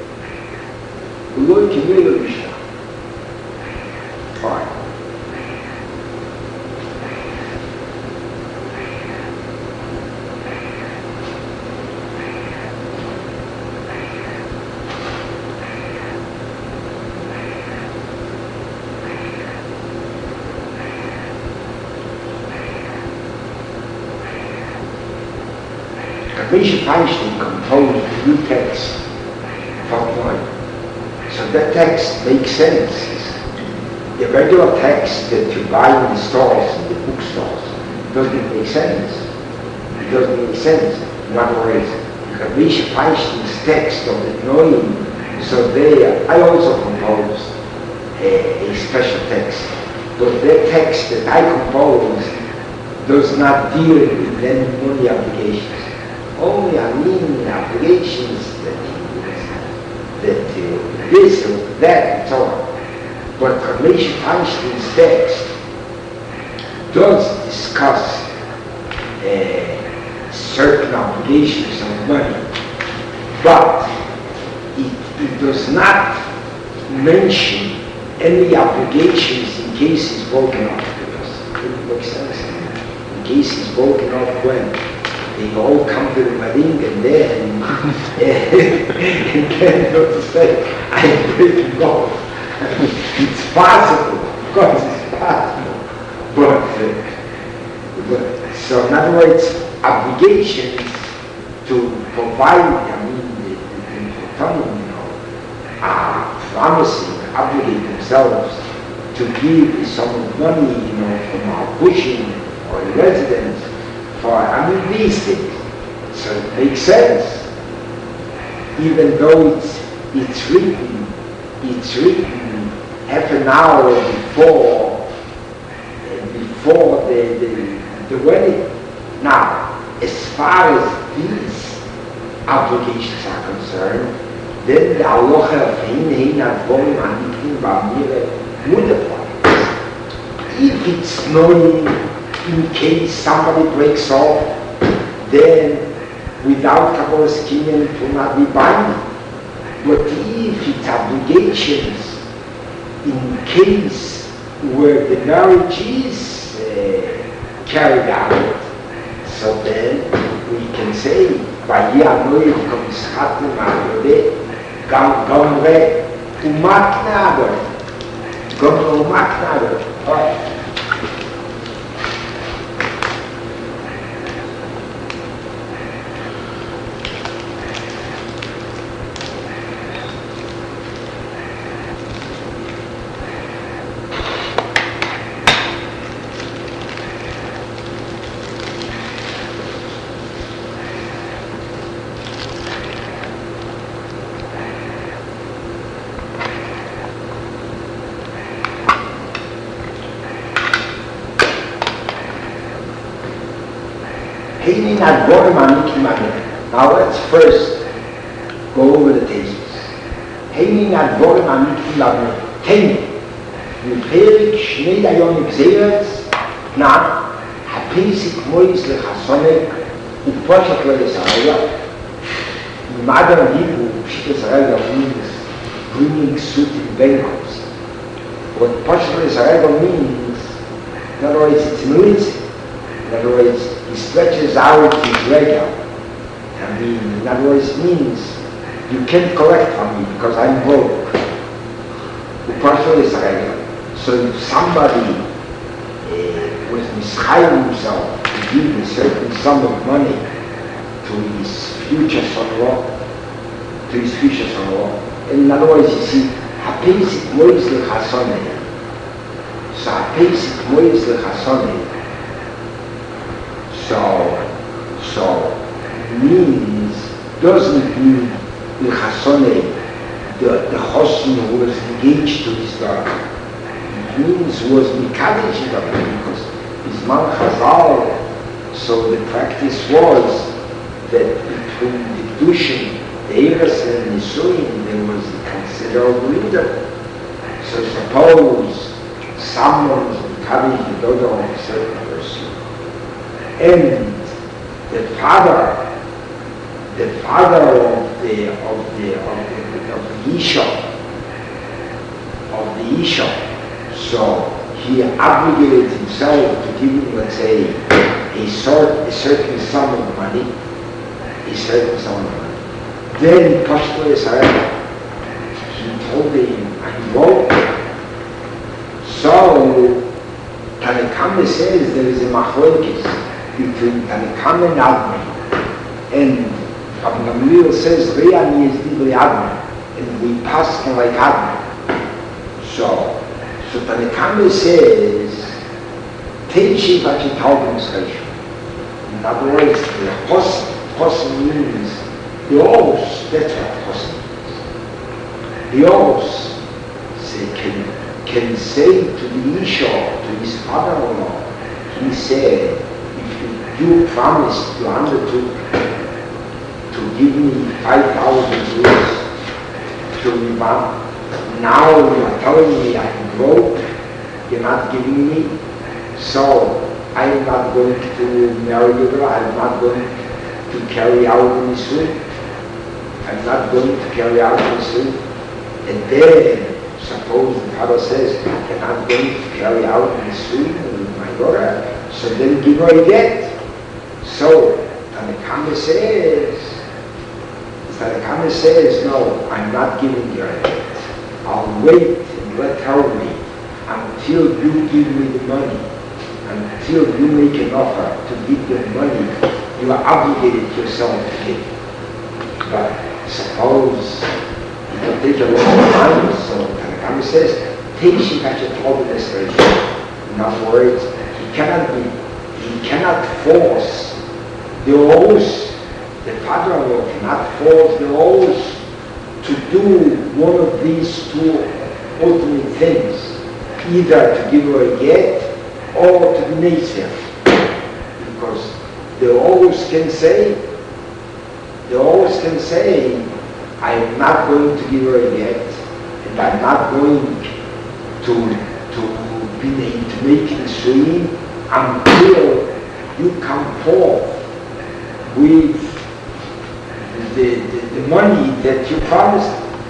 [SPEAKER 1] ולוי כאילו בבשתה. Alright. Rabbi Feinstein composed a new text for one. So that text makes sense. The regular text that you buy in the stores, in the bookstores, doesn't make sense. It doesn't make sense. In other words, Rabbi Feinstein's text of the Noim, so there, I also composed a, a special text. But that text that I composed does not deal with any money obligations. Only I mean obligations that, that uh, this or that and so on. But Rabbi Feinstein's text does discuss uh, certain obligations of money, but it, it does not mention any obligations in case it's broken off. Because it makes sense. In case it's broken off when? They all come to the wedding and then, and then not to say, I'm breaking off. It's possible, of course it's possible. But, uh, but, so in other words, obligations to provide, I mean, the, the, the tongue, you know, are promising, obligate themselves to give some money, you know, from our bushing or residence. For, I mean, these things. So it makes sense. Even though it's, it's written, it's written half an hour before, uh, before the, the, the wedding. Now, as far as these obligations are concerned, then the halacha of Hein Hein Advorim Amitim B'Amire would apply. If it's known in case somebody breaks off, then without Kabbalah Kinyan it will not be binding. But if it's obligations in case where the marriage is uh, carried out, so then we can can say, Vaya Noir Komischatu Magode, Gam Gomre, Umaknado, Gomre Umaknado. Alright. Now let's first go over the thesis. Heimin advorim amikim lavne ten Yuperik shnei dayonik zeretz na hapesik mois lechasonek uposhat le'Yisrael. In modern Hebrew, Pshit Yisrael means bringing suit in bankruptcy. What Poshat le'Yisrael means, in other words, it's military. In other words, he stretches out his leg out. I mean, in other words, it means you can't collect from me because I'm broke. The person is regular. So if somebody uh, was mishiring himself to give a certain sum of money to his future son-in-law, to his future son-in-law, in other words, you see, hapesik mois lechasonei. So hapesik mois lechasonei. So, so means, doesn't mean the chasonei, the, the chosin who was engaged to his daughter. It means was mikadesh because his man chazal. So the practice was that between the kedushin, the eres and the nisuin, there was a considerable leader. So suppose someone was mikadesh the daughter of a certain person, and the father, the father of the of the of the, of the Isha, of the Isha, so he obligated himself to give him, let's say, a sort a certain sum of money, a certain sum of money. Then Pastor Israel, he told him, I wrote. So Tanakama says there is a machlokes between Tanakam and Admon, and Rabbi Gamliel says Re'ani is Dibri Admon, and we pass him like Admon. So, so Tanakam says Teishi Vachitalbim Scheshu. In other words, the Chos, Chos means the Os, that's what Chos means. The Os say, can, can say to the Isha, to his father-in-law, he said, you promised, you undertook to give me five thousand rupees to Rivan. Now you are telling me I'm broke, you're not giving me, so I'm not going to marry you, I'm not going to carry out the nisuin. I'm not going to carry out the nisuin. And then, suppose the father says, you're not going to carry out the nisuin with my daughter, so then give her a get. So, Tanakama says, Tanakama says, no, I'm not giving you a get. I'll wait and let her wait until you give me the money, until you make an offer to give the money you are obligated yourself to give. But suppose it will take a long time, so Tanakama says, take Shikachet all the desperation. In other words, he cannot be, he cannot force the oaths, the father-in-law cannot force the oaths to do one of these two ultimate things, either to give her a get or to be nature. Because the oaths can say, the oaths can say, I am not going to give her a get, and I'm not going to to be made to make the swing until you come forth with the, the, the money that you promised.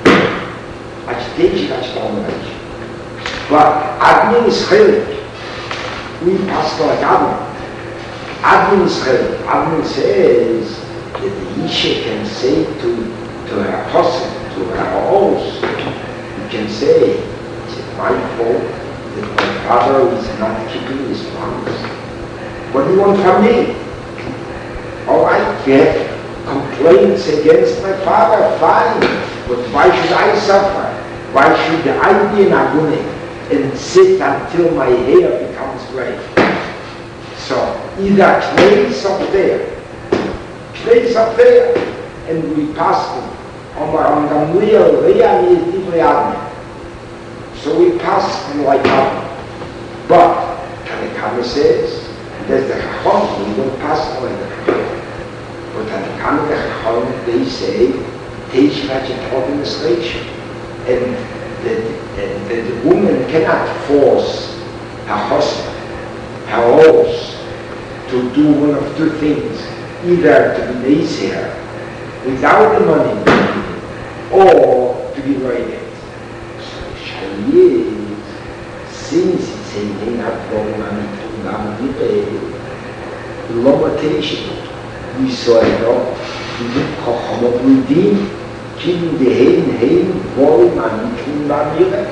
[SPEAKER 1] But Admin is chelik. We pass like Admin. Admin is chelik. Admin says that the Isha can say to, to her husband, to her horse, you can say, is it my fault that my father is not keeping his promise? What do you want from me? All right, you have complaints against my father, fine, but why should I suffer? Why should I be an agune and sit until my hair becomes gray? So either place up there, place up there, and we pass them on the real, real, so we pass them like that. But Tanakama says, there's the Chacham, we don't pass them like the Chacham. But Tanakama, the Chacham, they say, Teish Vajat in the station. And the, and the, the woman cannot force her husband, her horse, to do one of two things, either to be lazier without the money or to be raided. So the Shali is, since it's a thing of the limitation, we saw it all, the Chacham of Rudim, Kim de Hein Hein Vorim Amiknim Bamire.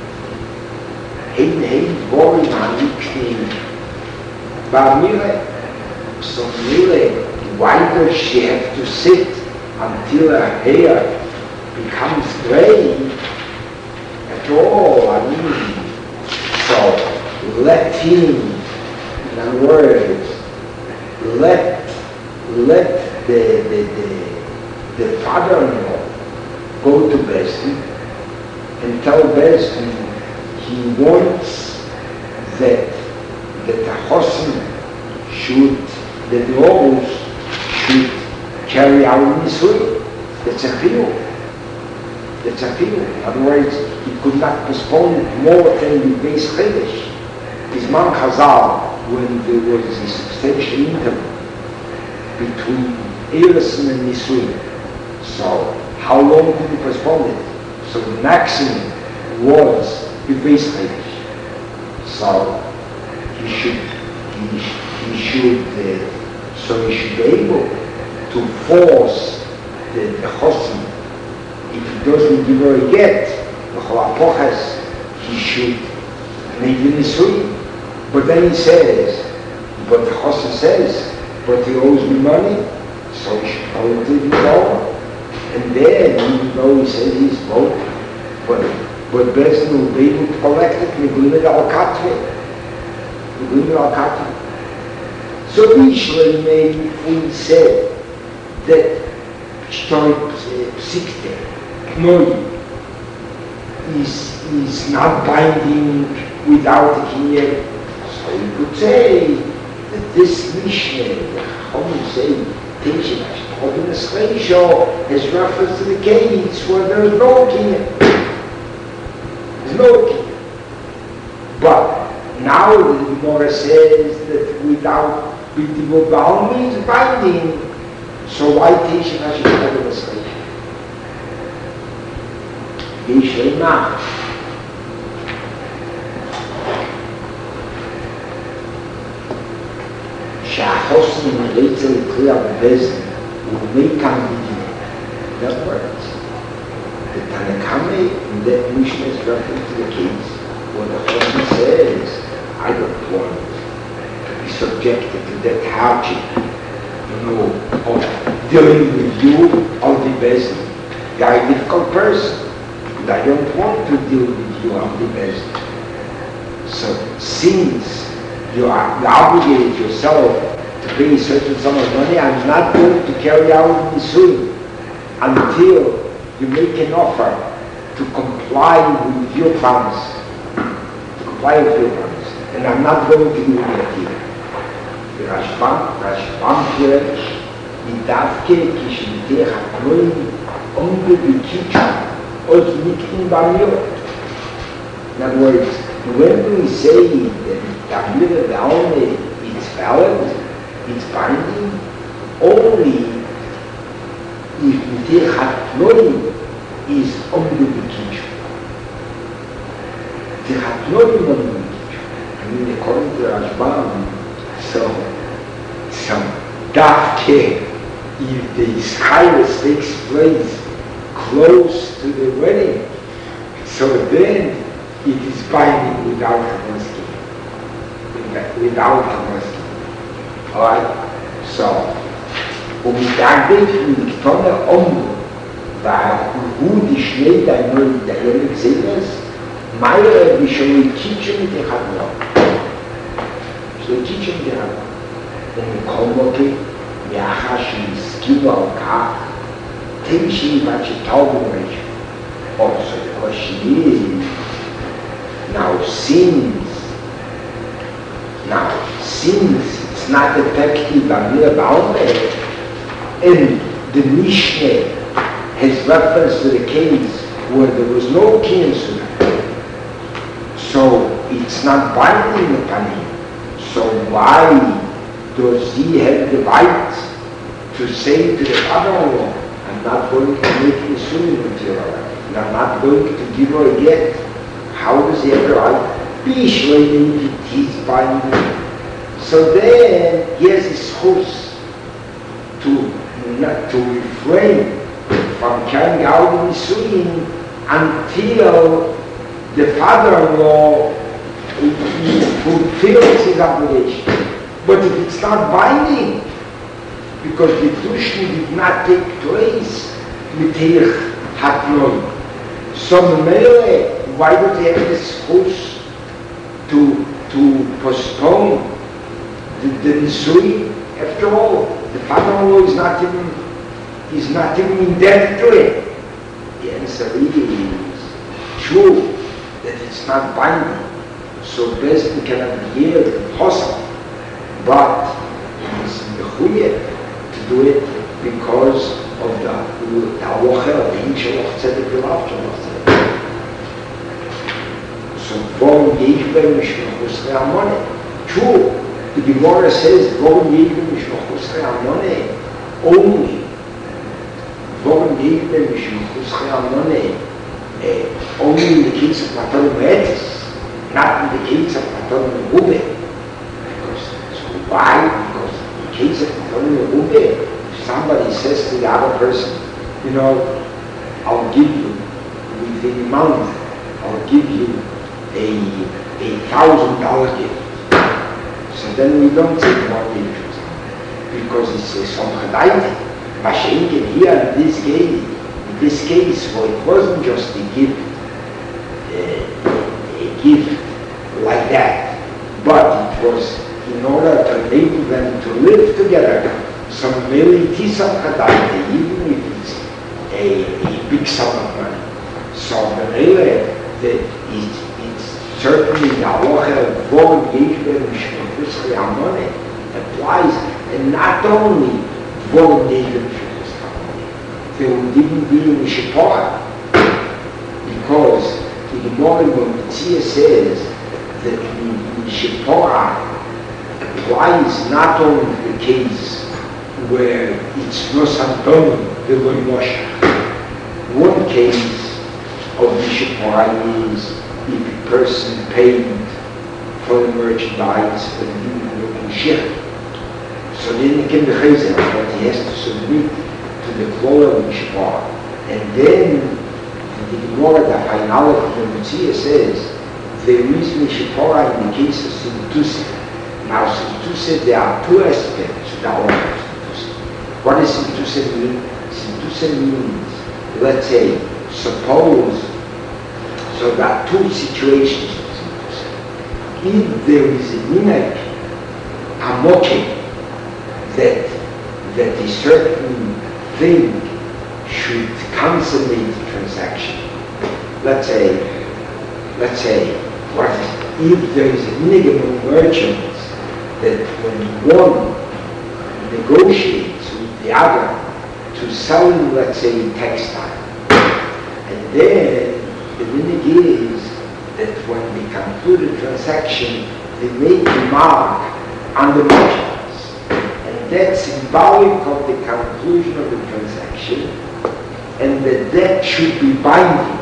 [SPEAKER 1] Hein Hein Vorim Amiknim Bamire. So really, why does she have to sit until her hair becomes gray at all? I mean, so let him, in other words, let let the the the, the father-in-law go to Besdin and tell Besdin he wants that that the husband should, that the Rose should carry out Nisui. That's a chiyuv. That's a chiyuv. In other words, he could not postpone it more than the base Chedesh. Bisman Chazal, when there was a substantial interval between Eresin and Nisui. So, how long could he postpone it? So the maximum was the base Chedesh. So, he should, he, he should, uh, so he should be able to force the, the husband. If he doesn't give her a get, the Cholapoches, he should make the Nisui. But then he says, but the husband says, but he owes me money, so he should probably give it over. And then, even though he says he's broke, but but Besdin will be able to collect it, Megulim al-Katve. Megulim al-Katve. So Ishle maybe we said that Shtoit Psikte, Knoi, is, is not binding without the Kinyeh. So you could say that this Mishneh, how do you say, Teaching Holiness ratio is reference to the case where there is no Kinyeh. There's no Kinyeh. But now the Gemara says that without B'dibur Baal means binding. So why Teishim Hashem Holiness ratio? Yesh Leimah. Sha'achosni Meretzel Kliya B'Bezin U'Meikam B'dibur. In other words, the Tanakame in that Mishnah is referring to the case where the husband says, I don't want to be subjected to that hardship, you know, of dealing with you on the best. You are a difficult person, and I don't want to deal with you on the best. So since you are you obligated yourself to pay a certain sum of money, I'm not going to carry out Nisui until you make an offer to comply with your promise. To comply with your promise. And I'm not going to do it here. The Rashbam, Rashbam Piresh, Midavke, Kishmiteh, Hakloim, Ombe Bikichu, Oz Niktin Bamir. In other words, when we say that Tabir Daone is valid, it's binding, only if Miteh Hakloim is Ombe Bikichu. The Hakloim Ombe Bikichu. I mean, according to Rashbam, so, so, Davke, if the Ischyrus takes place close to the wedding, so then it is binding without a Muslim. Without a Muslim. Alright? So, ומתעגד ולקטון העומר והוא דשני דיינו לדיין לצלס, מה יראה בשביל קיצ'ה מתחתנו? בשביל קיצ'ה מתחתנו. ומקום אותי, מאחר שהסכימו על כך, תמשיך עד שטוב ומשהו. Also, the question is, now sins, now sins, it's not effective on mere boundary, and the Mishnah has reference to the case where there was no kinsula, so it's not binding upon him. So why does he have the right to say to the father-in-law, I'm not going to make the sunnah with your wife, and I'm not going to give her a get? How does he have the right? Be showing it is binding. So then he has his host to not to refrain from carrying out the Nisuin until the father-in-law fulfills his obligation. But if it's not binding, because the Dushni did not take place, Mitech Hatnoi. So Mele, why would they have this host to to postpone the, the Nisui? After all, the father-in-law is not even is not even indebted to it. The answer is true that it's not binding. So best we cannot hear the possible, but it's mechuyet to do it because of the halacha of the Inshallah Tzedek V'Lav Tzedek. So V'om Yechber Mishmachus Re'amone. True, the Gemara says V'om Yechber Mishmachus Re'amone only. V'om Yechber Mishmachus Re'amone only in the case of Matan Metis, not in the case of Matan Merube. Because, so why? Because in the case of Matan Merube, if somebody says to the other person, you know, I'll give you, within a month, I'll give you a a thousand dollar gift. So then we don't take mortgage because it's a somchadaiti. Mashenkin here in this case, in this case, well, it wasn't just a gift, uh, a gift like that, but it was in order to enable them to live together. So really it is somchadaiti, even if it's a, a big sum of money. So really, that it certainly the halacha of V'om Yechber Mishmachus Re'amone applies, and not only V'om Yechber Mishmachus Re'amone, there would even be in the Shepora, because the Gemara when Metzia says that the Shepora applies not only to the case where it's Nosantonu, the Loi Moshe. One case of the Shepora is if a person paid for the merchandise but didn't look in share. So then he can be chayzer, but he has to submit to the Klola of the Shepora. And then the Gemara, the finality of the Metzia says, there is the Shepora in the case of Sintusi. Now Sintusi, there are two aspects to the whole Sintusi. What does Sintusi mean? Sintusi means, let's say, suppose, so there are two situations. If there is a minhag, a motive, that, that a certain thing should consummate the transaction. Let's say, let's say, what if there is a minhag among merchants that when one negotiates with the other to sell him, let's say, textile, and then the minhag is that when they conclude a transaction, they make a mark on the merchandise. And that's symbolic of the conclusion of the transaction, and that that should be binding,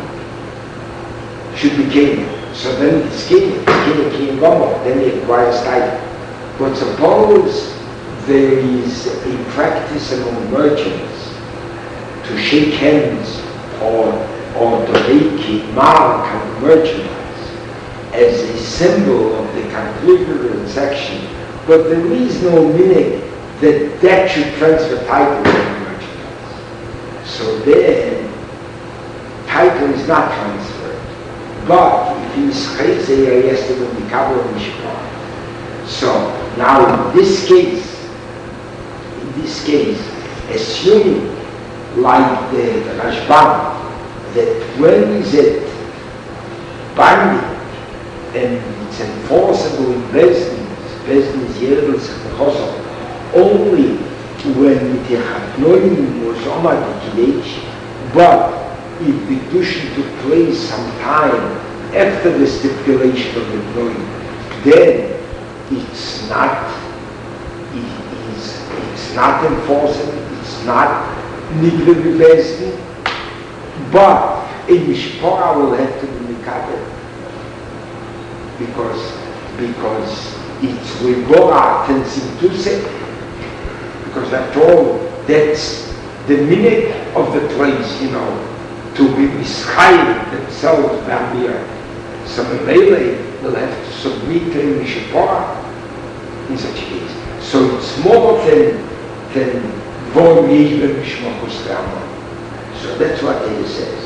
[SPEAKER 1] should be king. So then it's king, king, king, gomo, then it requires title. But suppose there is a practice among merchants to shake hands or, or to make a mark on merchandise as a symbol of the concluded transaction, but there is no meaning that that should transfer title to the merchandise. So then, title is not transferred. But if he is chayzer, he has to do the cover of Mishpah. So now in this case, in this case, assuming like the Rashbam, that when is it binding and it's enforceable in business, business Yerel Sechosov, only when the Chatnoim was Omar Kiddush, but if the Kedushin took place sometime after the stipulation of the Chatnoim, then it's not, it is, it's not enforceable, it's not Nigla B'Bezdin, but a Mishpah will have to be Mikaber, because, because it's Wigora and Simtusek, because after all, that's the minute of the place, you know, to be mischayiv themselves down here. So Mele will have to submit to a Mishpah in such a case. So it's more than, than Von Yishba Mishmachus Ramon. So that's what it says.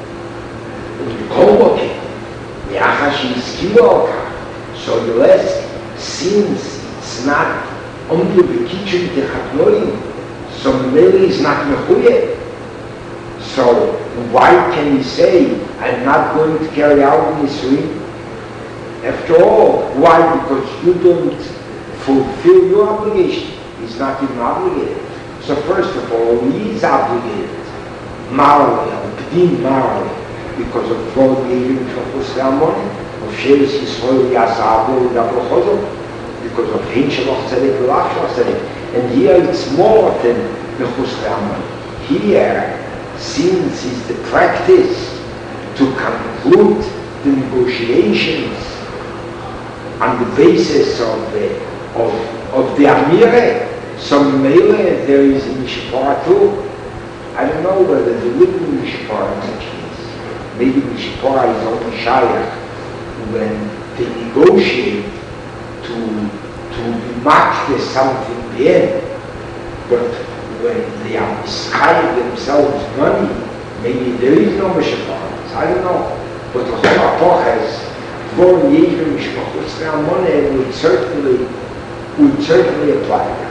[SPEAKER 1] So you ask, since it's not only the kitchen the Chatnoim, so Mele is not Mechuyeh. So why can he say, I'm not going to carry out this ring? After all, why? Because you don't fulfill your obligation. He's not even obligated. So first of all, he is obligated, morally, morally, because of God gave him Shachus Ramon, of Sheres Yisrael Yasabu Dabrochozo, because of Hinshalach Tzedek L'Achshach Tzedek. And here it's more than Mechus Ramon. Here, since it's the practice to conclude the negotiations on the basis of the, of, of the Amire, some Mele there is in Mishpah too. I don't know whether there will be Mishpah in such case. Maybe Mishpah is only Shayach when they negotiate to to be matched with something in the end. But when they are mischayiv themselves money, maybe there is no Mishpah. I don't know. But the Chol has four years of Mishpachus money would certainly would certainly apply.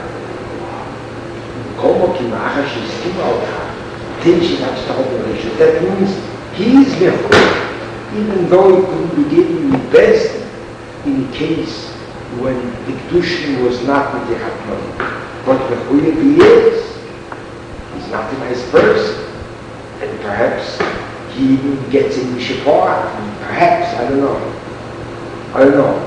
[SPEAKER 1] That means he is Mechuyeh, even though he couldn't be given the best in the case when the Kedushin was not with the Chatnoim. But Mechuyeh he is. He's not a nice person. And perhaps he even gets in Mishpah. Perhaps, I don't know. I don't know.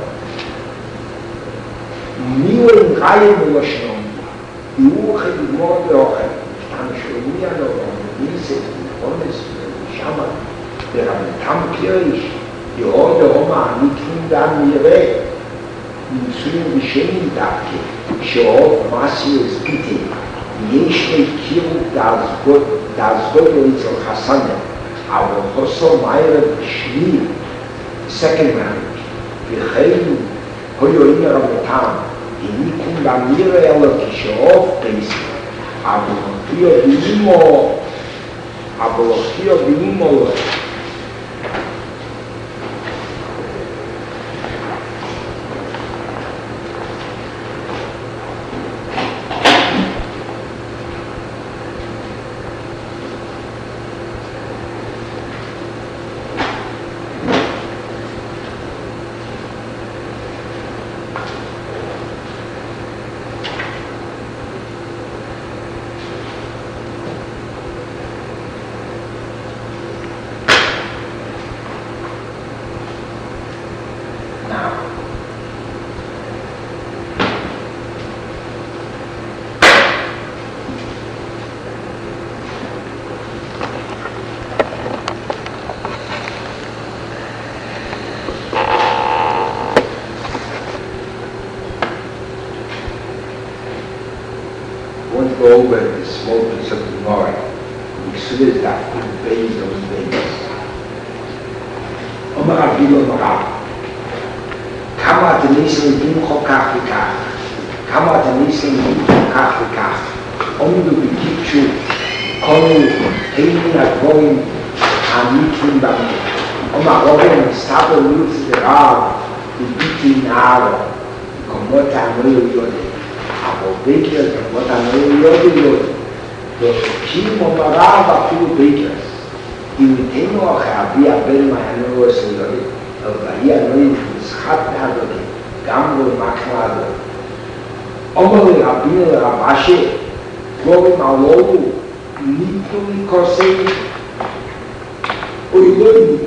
[SPEAKER 1] Miu in Chayim U'Lashon. Yuchid U'Mod Yochid. Tanshoni Adon. Niset U'Chones Shama. Der Rabbi Tam Kirch. Yehod Oma Amikim Dam Yireh. Nitzuyim B'Shem Davke. She'ov Masi Ezpiti. Yesh Mekiru Das God Das God Litzel Hasanem. Our Hoso Meir Shmir. Second marriage. V'chein Hoyo Ina Rabbi Tam. Inikum B'Amire Elo Kisheov Pesach. Abolochio B'Imo. Abolochio B'Imo. want to go over the small piece of the Gemara. Yisrael is that in base of base. Omer Avilo Marav. Kama atem nisim limcho kach v'kach. Kama atem nisim limcho kach v'kach. Omdu b'kitchu konu heimin advorim hanitim b'amim. Omer Roben stabo lutz derav v'biti naro. Komot ha'anoyo yodeh. Aber Bakers, komot ha'anoyo yodeh yodeh. Kim Omarav afילו Bakers. אם ניתנו אחרי אבי הבן מהנאו הסלורי, אבל באי הנאי נצחת מהדורי, גם לא מקנה הדורי. אומר לרבינו לרבשי, דבורים הללו ניתנו לכוסי, אוי לא ניתנו.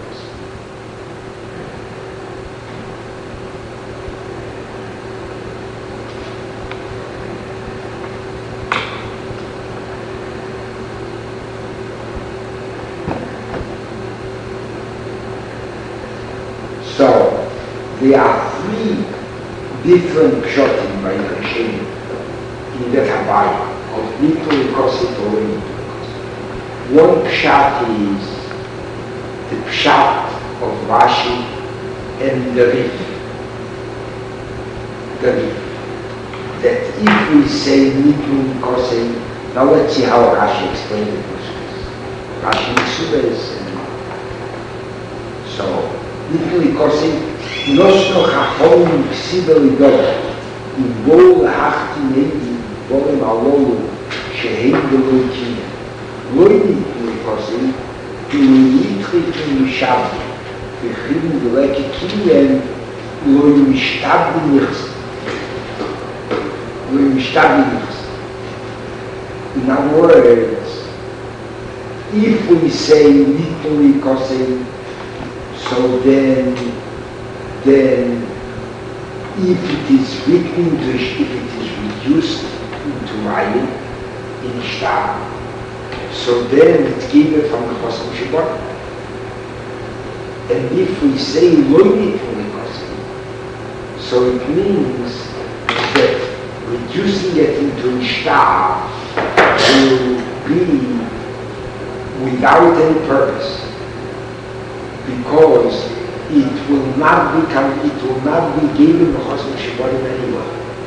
[SPEAKER 1] So, there are three different pshatim by Hashem in the Kabbalah of Nitul Kosit or Nitul Kosit. One pshat is the pshat of Rashi and the Rif. The Rif. That if we say Nitul Kosit, now let's see how Rashi explains it. Rashi Mitsudas and so. Nitul Kosit, Nosno Chachom Ksiba Lidor, in Bol Hachti Nedi, Bolem Alolu, Shehem Beloi Kinyan. Loi Nitul Kosit, in Yitchit Mishabi, V'chim Beleki Kinyan, Loi Mishtabi Nichs. Loi Mishtabi Nichs. In other words, if we say Nitul Kosit, so then, then if it is written into, if it is reduced into writing, in Shtar, so then it's given from the Chosam Shibor. And if we say Loinit from the Chosam, so it means that reducing it into Shtar will be without any purpose. Because it will not become, it will not be given the Chosam Shiborim anyway.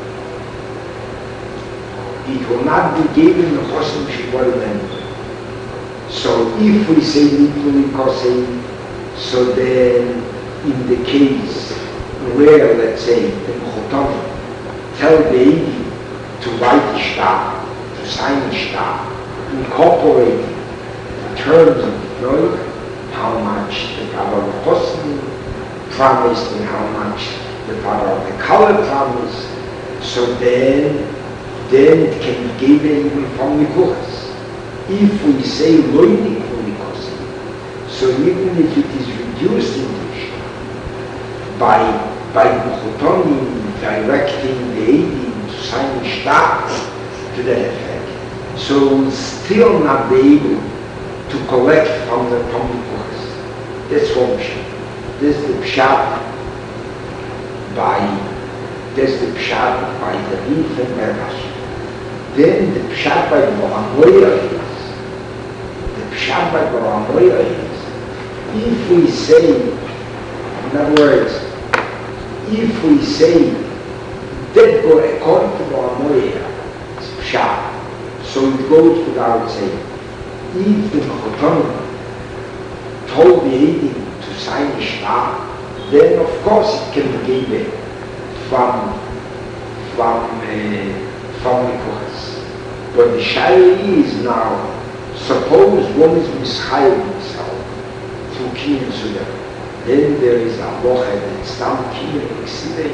[SPEAKER 1] It will not be given the Chosam Shiborim anyway. So if we say Nitul Kosit, so then in the case where, let's say, the Mechotonim tell the Eidi to write the Shtar, to sign the Shtar, incorporate the terms of the Noach, how much the father of the Chosam promised and how much the father of the color promised. So then, then it can be given even from the Kuchas. If we say Loinik from the Chosam, so even if it is reduced in English by by Mechotonim directing the Eidim to sign the Shtar to that effect, so we'll still not be able to collect from the from the Kuchas. That's one pshat. This is the pshat by, that's the pshat by the Rif and Rashi. Then the pshat by the Moramoya is, the pshat by the Moramoya is, if we say, in other words, if we say, that go according to Moramoya, it's pshat, so it goes without saying. If the Mechotonim told the Eidim to sign the Shtar, then of course it can be given from from uh, from the Kuchas. But the Shaila is now, suppose one is Mischayel himself through Kinyan Suda, then there is a Bocha that's down Kinyan Exile.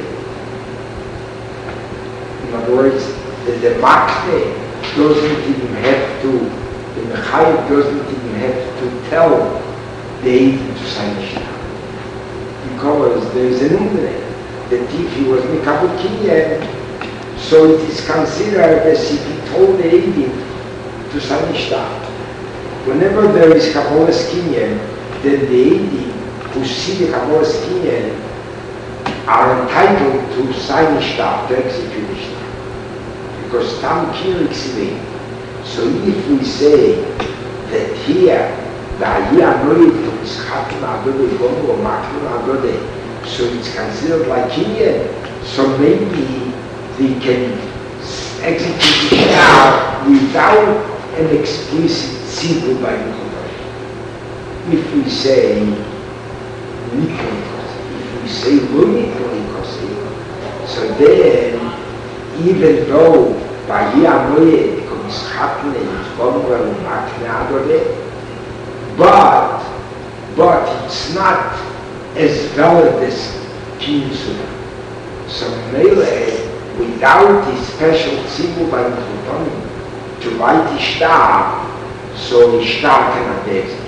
[SPEAKER 1] In other words, the, the Makne doesn't even have to, the Mechayel doesn't even have to tell the Eidim to sign the Shtar. Because there is an umre that if he was Mikabel Kinyan, so it is considered as if he told the Eidim to sign the Shtar. Whenever there is Kabbalas Kinyan, then the Eidim who see the Kabbalas Kinyan are entitled to sign the Shtar, to execute the Shtar. because Tam Kirixivay. So if we say that here, the Ayah Noid is Khatim Adode Gomu or Makim Adode, so it's considered like Indian, so maybe they can execute the Shah without an explicit symbol by Nicholas. If we say Nicholas, if we say Nicholas, so then, even though by Yahweh becomes happening, it's vulnerable and happening, but but it's not as valid as Kinsu. So Melee, without the special symbol by Nicholas to write Ishtar, so Ishtar cannot be executed.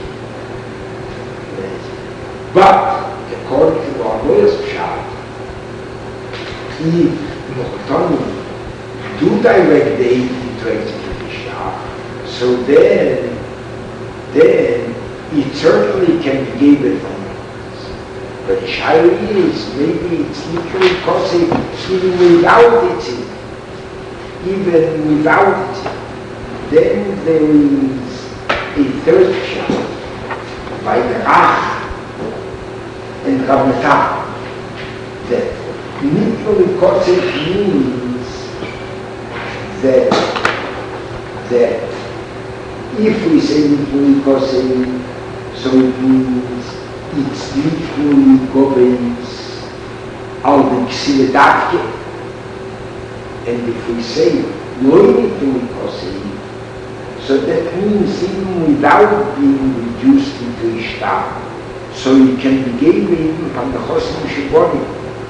[SPEAKER 1] But according to our lawyer's Pshat, if Nicholas do direct the aid to execute the Shah, so then, then it certainly can be given from us. But the Shire is, maybe it's literally possible even without it, even without it. Then there is a third Shah by the Rach and Ramatan that literally concept means that that if we say literally concept, so it means it's literally governs al the Ksiledatke, and if we say no literally concept, so that means even without being reduced into Ishtar, so it can be given even from the Chosim Shiboni.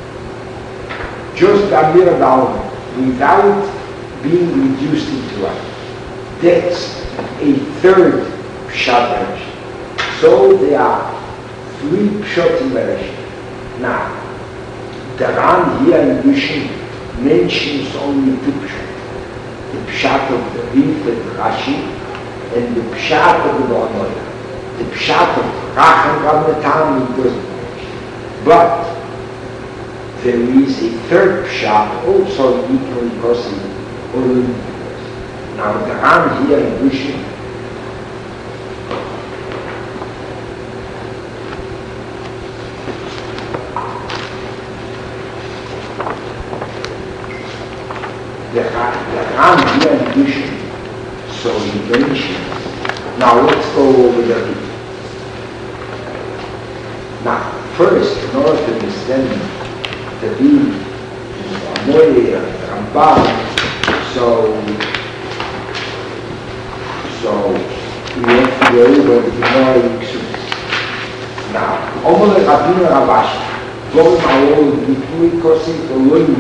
[SPEAKER 1] Just a mere down, without being reduced into one. That's a third Pshat version. So there are three Pshat in version. Now, the Ran here in Rishon mentions only two Pshat. The Pshat of the Rif and Rashi, and the Pshat of the Ba'anoya. The Pshat of Rach and Ramatan he doesn't mention. But there is a third Pshat, also equally possible, or universe. Now the Ran here in Rishon, the, the Ran here in Rishon, so he mentions. Now let's go over the Rif. Now, first, in order to understand the Rif, Amoy, Ramban, so, so we have to go over the Gemara Yiksus. Now, Omar Rabbeinu Ravashi, Dom Ma'ol Nikui Kosi for Loy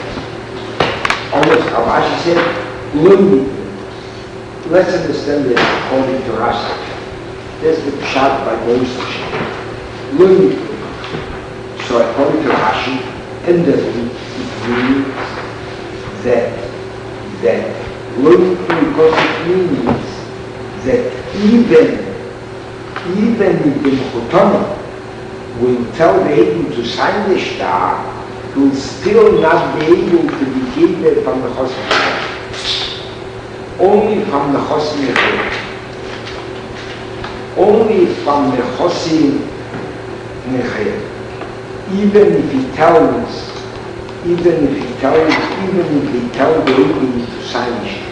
[SPEAKER 1] Omar Ravashi said, Loy. Let's understand this according to Rashi. There's the Pshat by Moshe. Loy. So according to Rashi, and the it means that that Loy because it means that even even if the Mechutana will tell the Eidim to sign the Shtar, will still not be able to be given from the Chosim. Only from the Chosim Nechayim. Only from the Chosim Nechayim. Even if he tells, even if he tells, even if he tells the Eidim to sign the Shtar.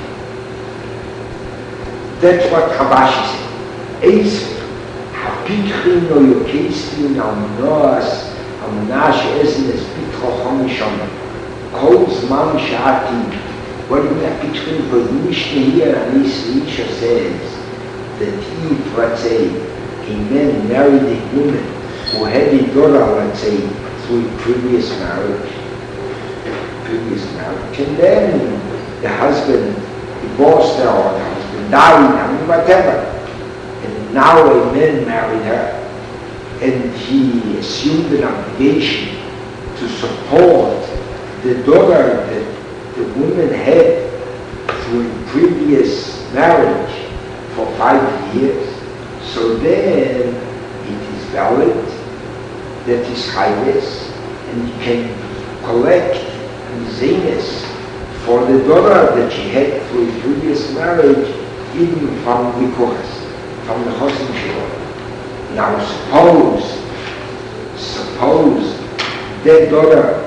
[SPEAKER 1] That's what Rabashi said. Eis hapitchin no yokestin al noas al menashe esnes pitcho chomishon kol zman shati. What in the Pitchin for Mishnah here and this Mishnah says that if, let's say, a man married a woman who had a daughter, let's say, through a previous marriage, previous marriage, and then the husband divorced her or the husband died, I mean, whatever. And now a man married her and he assumed an obligation to support the daughter that the woman had through a previous marriage for five years. So then it is valid that is highness and you can collect zinus for the daughter that she had through a previous marriage, even from Likuras, from the Chosim Shibori. Now suppose, suppose that daughter,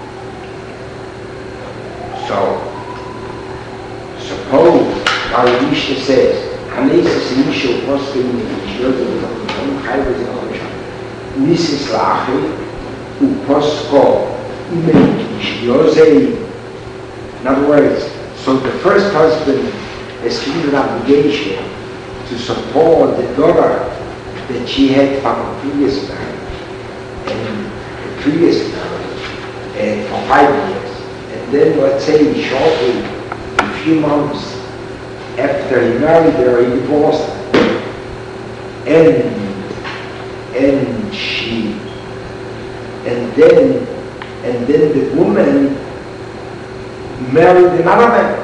[SPEAKER 1] so, suppose, now the Mishnah says, Hanesis initial posting in the children of the Tom Chayvaz in Choshan, Nisis Lachi, Uposko, Imenikish, Yosei. In other words, so the first husband has given an obligation to support the daughter that she had from a previous marriage, and the previous marriage, and for five years. And then, let's say, shortly, a few months after he married her, he divorced her. And, and she, and then, and then the woman married another man.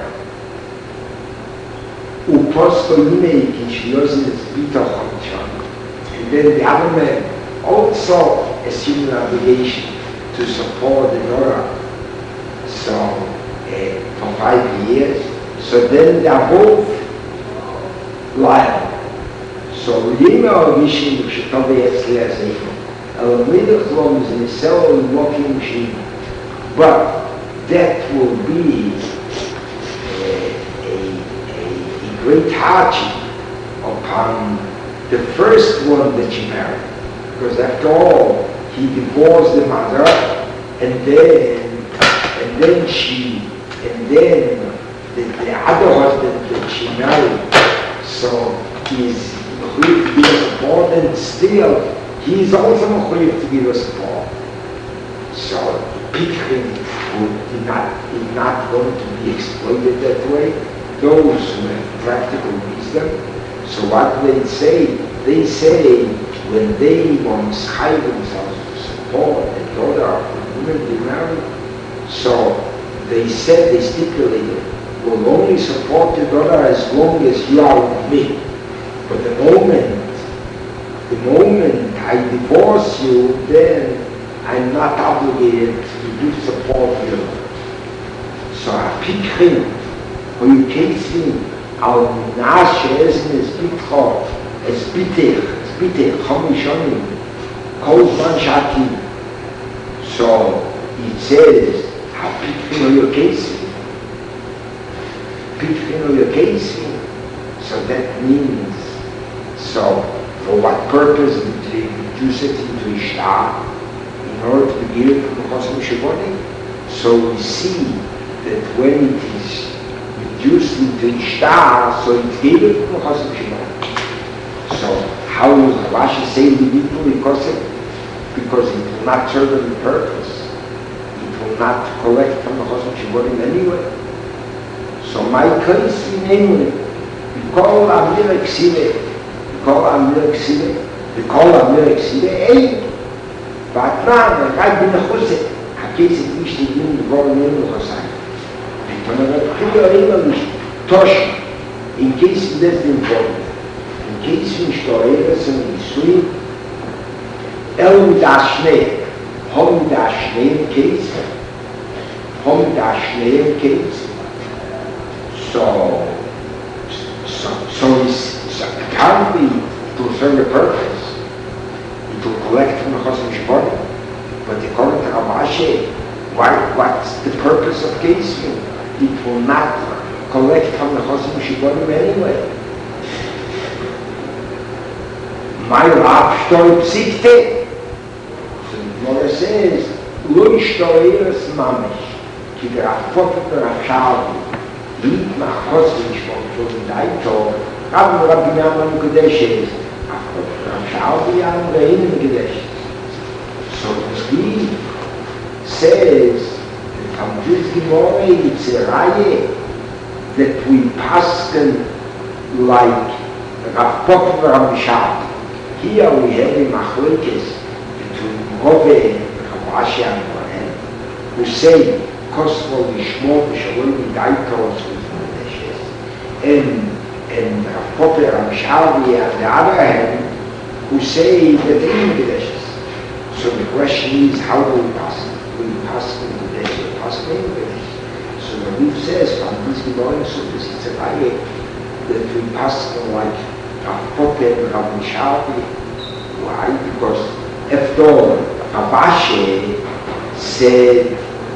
[SPEAKER 1] And then the other man also assumed an obligation to support the daughter. So, uh, for five years. So then they are both liable. So, Yema Avishim, Shetobe Yetzli Azeifu, El Midach Lom is in the cell and walking machine. But that will be a, a, a, a great hardship upon the first one that she married. Because after all, he divorced the mother, and then, and then she, and then the, the other husband that she married, so he's going to give her support, and still, he is also going to give her support. So, Pitrin is not, is not going to be exploited that way. Those who have practical wisdom, so what they say, they say when they want to hide themselves to support the daughter of the woman they married, so they said, they stipulated, will only support the daughter as long as you are with me. But the moment, the moment I divorce you, then I'm not obligated to do support you. So I pick him, or you case him, al minashe esne es bitcho, es bitech, es bitech, chomishonim, kol zman shati. So it says, I pick him, or you case him. Pick him, or you case him. So that means, so for what purpose did they reduce it into a shtar? In order to give it from the Chosim Shibori. So we see that when it is reduced into a shtar, so it gave it from the Chosim Shibori. So how will Rashi say the people because it? Because it will not serve any purpose. It will not collect from the Chosim Shibori in any way. So my case, namely, we call Amir Ksive, we call Amir Ksive, we call Amir Ksive, hey, but now, I bin a Chose, a case it is the Yin, the Goran Yin, the Chosai. And when I clear English, Tosh, in case that's important, in case in Storeres and in Sui, El Dashne, Hom Dashne case, Hom Dashne case, so, so, so it's apparently to serve a purpose. It will collect from the Chosim Shibori. But according to Rashi, why, what's the purpose of casing? It will not collect from the Chosim Shibori anyway. My Rab Shtor Psikte. So the Gemara says, Lo Shtoreres Mamish, Ki Rab Fotet Rab Shalvi, Lit Ma Chosim Shibori, so the Daito, Rab Rabbi Yaman Kadeshes, Shalvi am Rein Gedesh. So he says that from this Gemara it's a raye that we pasken like Rav Pop and Rav Mishal. Here we have a machlekes between Rove and Rav Ashi and Kohen, who say Kosmo Lishmo V'Shalom Midaitos V'Modeshes, and and Rav Pop and Rav Mishal on the other hand who say that they are Gedeshes. So the question is, how do we pass it? Do we pass it in Gedesh or pass it in Gedesh? So the Rif says, from this Gemara Sufis, it's a Reihe that we pass on like Rav Pope and Rav Mishavi. Why? Because after Rav Ashe said,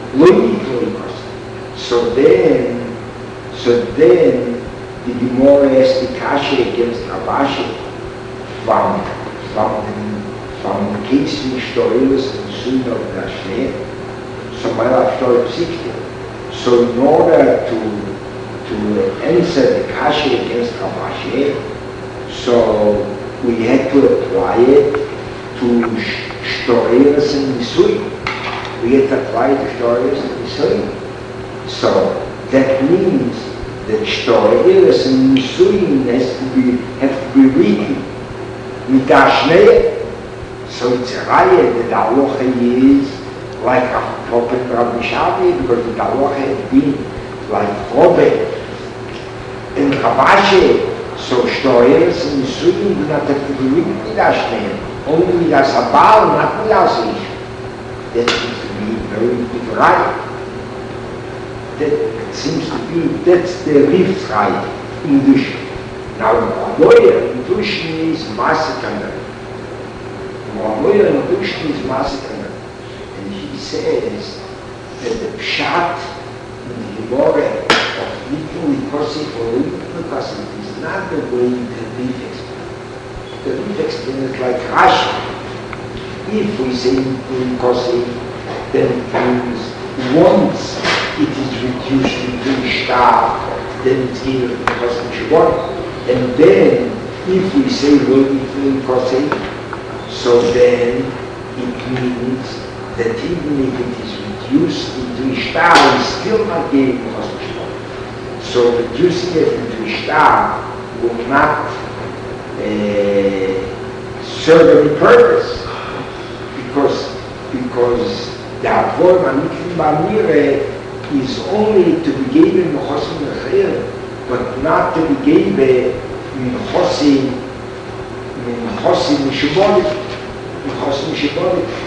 [SPEAKER 1] so then, so then the Gemara asked the Kasha against Rav Ashe from, from, from the case in Shtorelis and Sun of Dashne. So my life story sixty. So in order to to answer the Kasha against Rav Ashe, so we had to apply it to Shtorelis and Nisui. We had to apply to Shtorelis and Nisui. So that means that Shtorelis and Nisui has to be have to be written with Dashne. So it's a raya that the halacha is like Rav Pope and Rav Mishavi, because the halacha had been like Robert and Rav Ashe. So Shtorelis and Nisui do not have to be written with Dashne, only with Asabal, not with Asish. That seems to be very good raya. That seems to be, that's the Rif's raya in Dushin. Now the lawyer in Dushin is massacre. Lawyer in Dushin is massacre. And he says that the pshat in the Gemara of Little Nikosi or Little Nikosi is not the way the Rif explains. The Rif explains like Rashi. If we say Little Nikosi, then it means once it is reduced into Ishtar, then it's given to the person Shibon. And then if we say Little Nikosi, so then it means that even if it is reduced into Ishtar, it's still not giving the Chosn. So reducing it into Ishtar will not uh, serve any purpose, because because the Avoy Manikim Bamire is only to be given the Chosn Nechir, but not to be given in Chosim in Chosim Mishubodik. Chosim Mishubodik.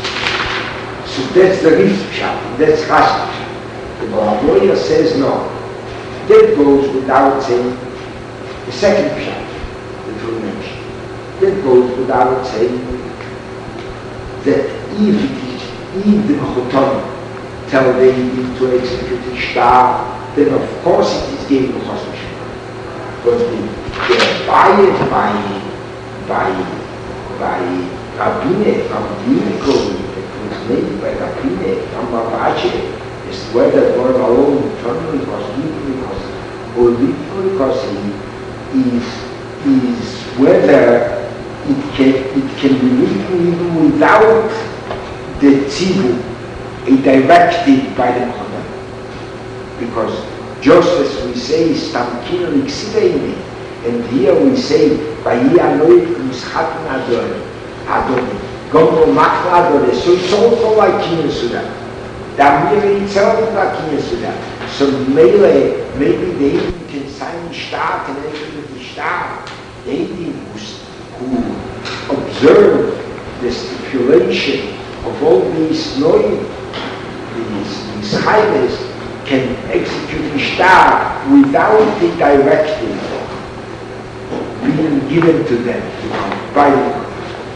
[SPEAKER 1] So that's the Rif Pshat, that's Rashi Pshat. The Baraboya says no. That goes without saying the second Pshat that we mentioned. That goes without saying that if it is in the Choton tell the Yidin to execute the Ishtar, then of course it is given to Chosim Mishubodik. But the buy it by by by Rabbine, from Rabbinical, made by Rabbine, from Rav Ashe, is whether God alone eternally was legal because or legal because he is is whether it can it can be written even without the tzivu, a directive by the Kohen. Because just as we say Stamkina Liksiveini, and here we say Vayi Anoit Mischatun Adon Adoni. Gomo Makladore, so it's also like Kinyan Suda. The Amir itself is like Kinyan Suda. So maybe, maybe the Indian can sign Shtar, can execute the Shtar. The Indians who observe the stipulation of all these noise, these, these highways, can execute the Shtar without the directive being given to them, you know, by the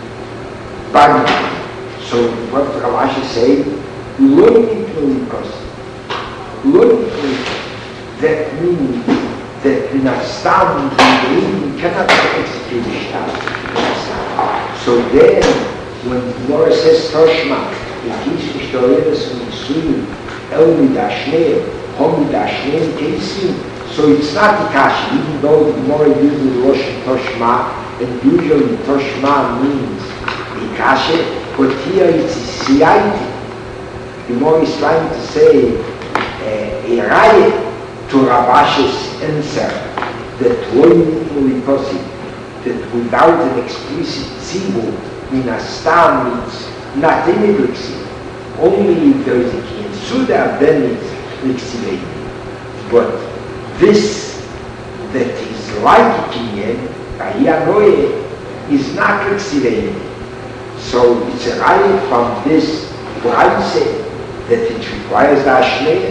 [SPEAKER 1] But, so what Rav Ashe say, logically, because logically that means that in a stand you cannot execute the Shtar. So then, when Gemara says Toshma, it is Shtorelis and Nisui, El Midashne, Hom Midashne Kesim, so it's not the Kashi, even though the Gemara uses Rosh Toshma, and usually Toshma means Kashe, but here it's Siyaiti. The more is trying to say uh, a riot to Rav Ashe's answer that that without an explicit tzivu in a star means not any liksiv. Only if there is a Kinyan Suda, then it's liksiv. But this that is like Kinyan, Ayanoe, is not liksiv. So it's a riot from this, what I say, that it requires the Ashleya.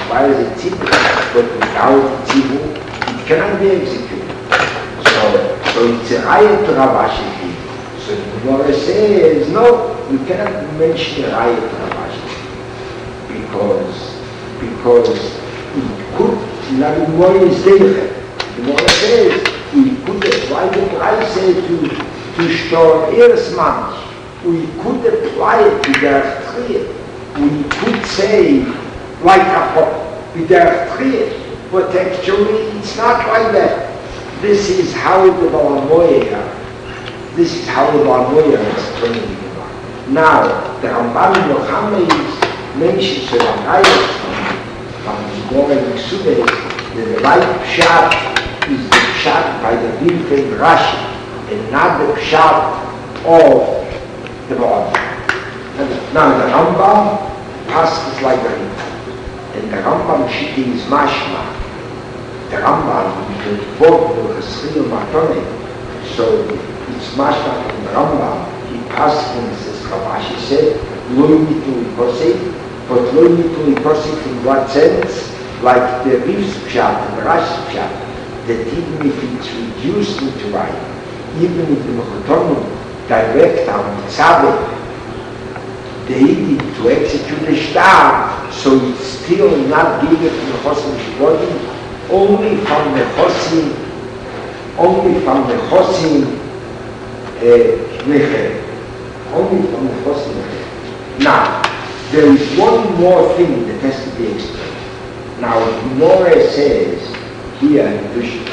[SPEAKER 1] requires a tzibur, but without a tzibur, it cannot be executed. So, so it's a raya to Rav Ashi. So the Gemara says, no, we cannot mention a raya to Rav Ashi. Because, because it could, la Gemara is there. The Gemara says, we could apply the price to, to store Eresmanch. We could apply it to their tree. We could say, like a with their tree, but actually it's not like that. This is how the Balamoya, this is how the Balamoya is training it. Now, the Ramban Yochame mentions the Rambam from the Gemara in Ksubei, the right pshat is the pshat by the Vilken Rashi, and not the pshat of the Baal. Now the Rambam passes like the Rambam, and the Rambam Shiti is mashma. The Rambam is devoted to the Sriya Matone, so it's mashma from the Rambam. He passes and says, Rav Ashi said, Lo Yitu Ikosei, but Lo Yitu Ikosei in what sense? Like the Riv's pshat and the Rashi pshat, that even if it's reduced into right, even if the Mechotonim direct on the Tzaddik, they need to execute the shtar, so it's still not given to the Chosim Shvodim, only from the Chosim, only from the Chosim Necher, only from the Chosim Necher. Now, there is one more thing that has to be explained. Now, Gemara says here in Dushim,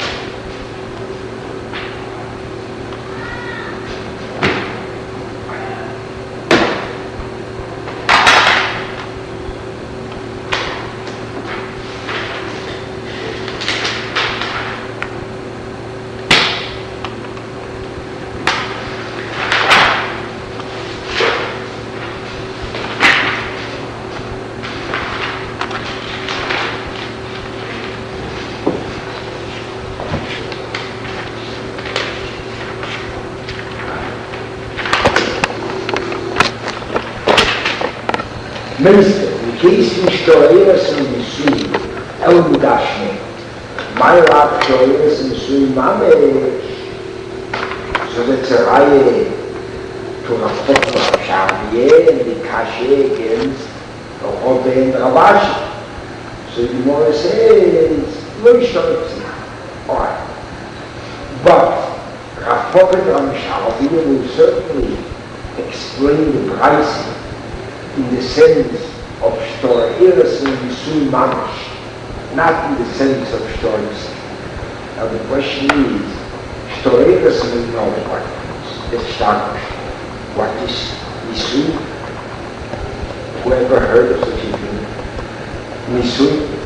[SPEAKER 1] Minister, in case you stories in the Sui, El Mudashme, my lab stories in the Sui Mamesh, so that's a raya to Rav Shabye and the Kashe against the Robe and Rav Ashi. So the Gemara says, no Yishtoripsi. Alright. But Rav and Shabye will certainly explain the pricing in the sense of Shtor Eres and Nisui Mamash, not in the sense of Shtor Eres. Now the question is, Shtor Eres we know what it is. Let's start. What is Nisui? Whoever heard of such a thing? Nisui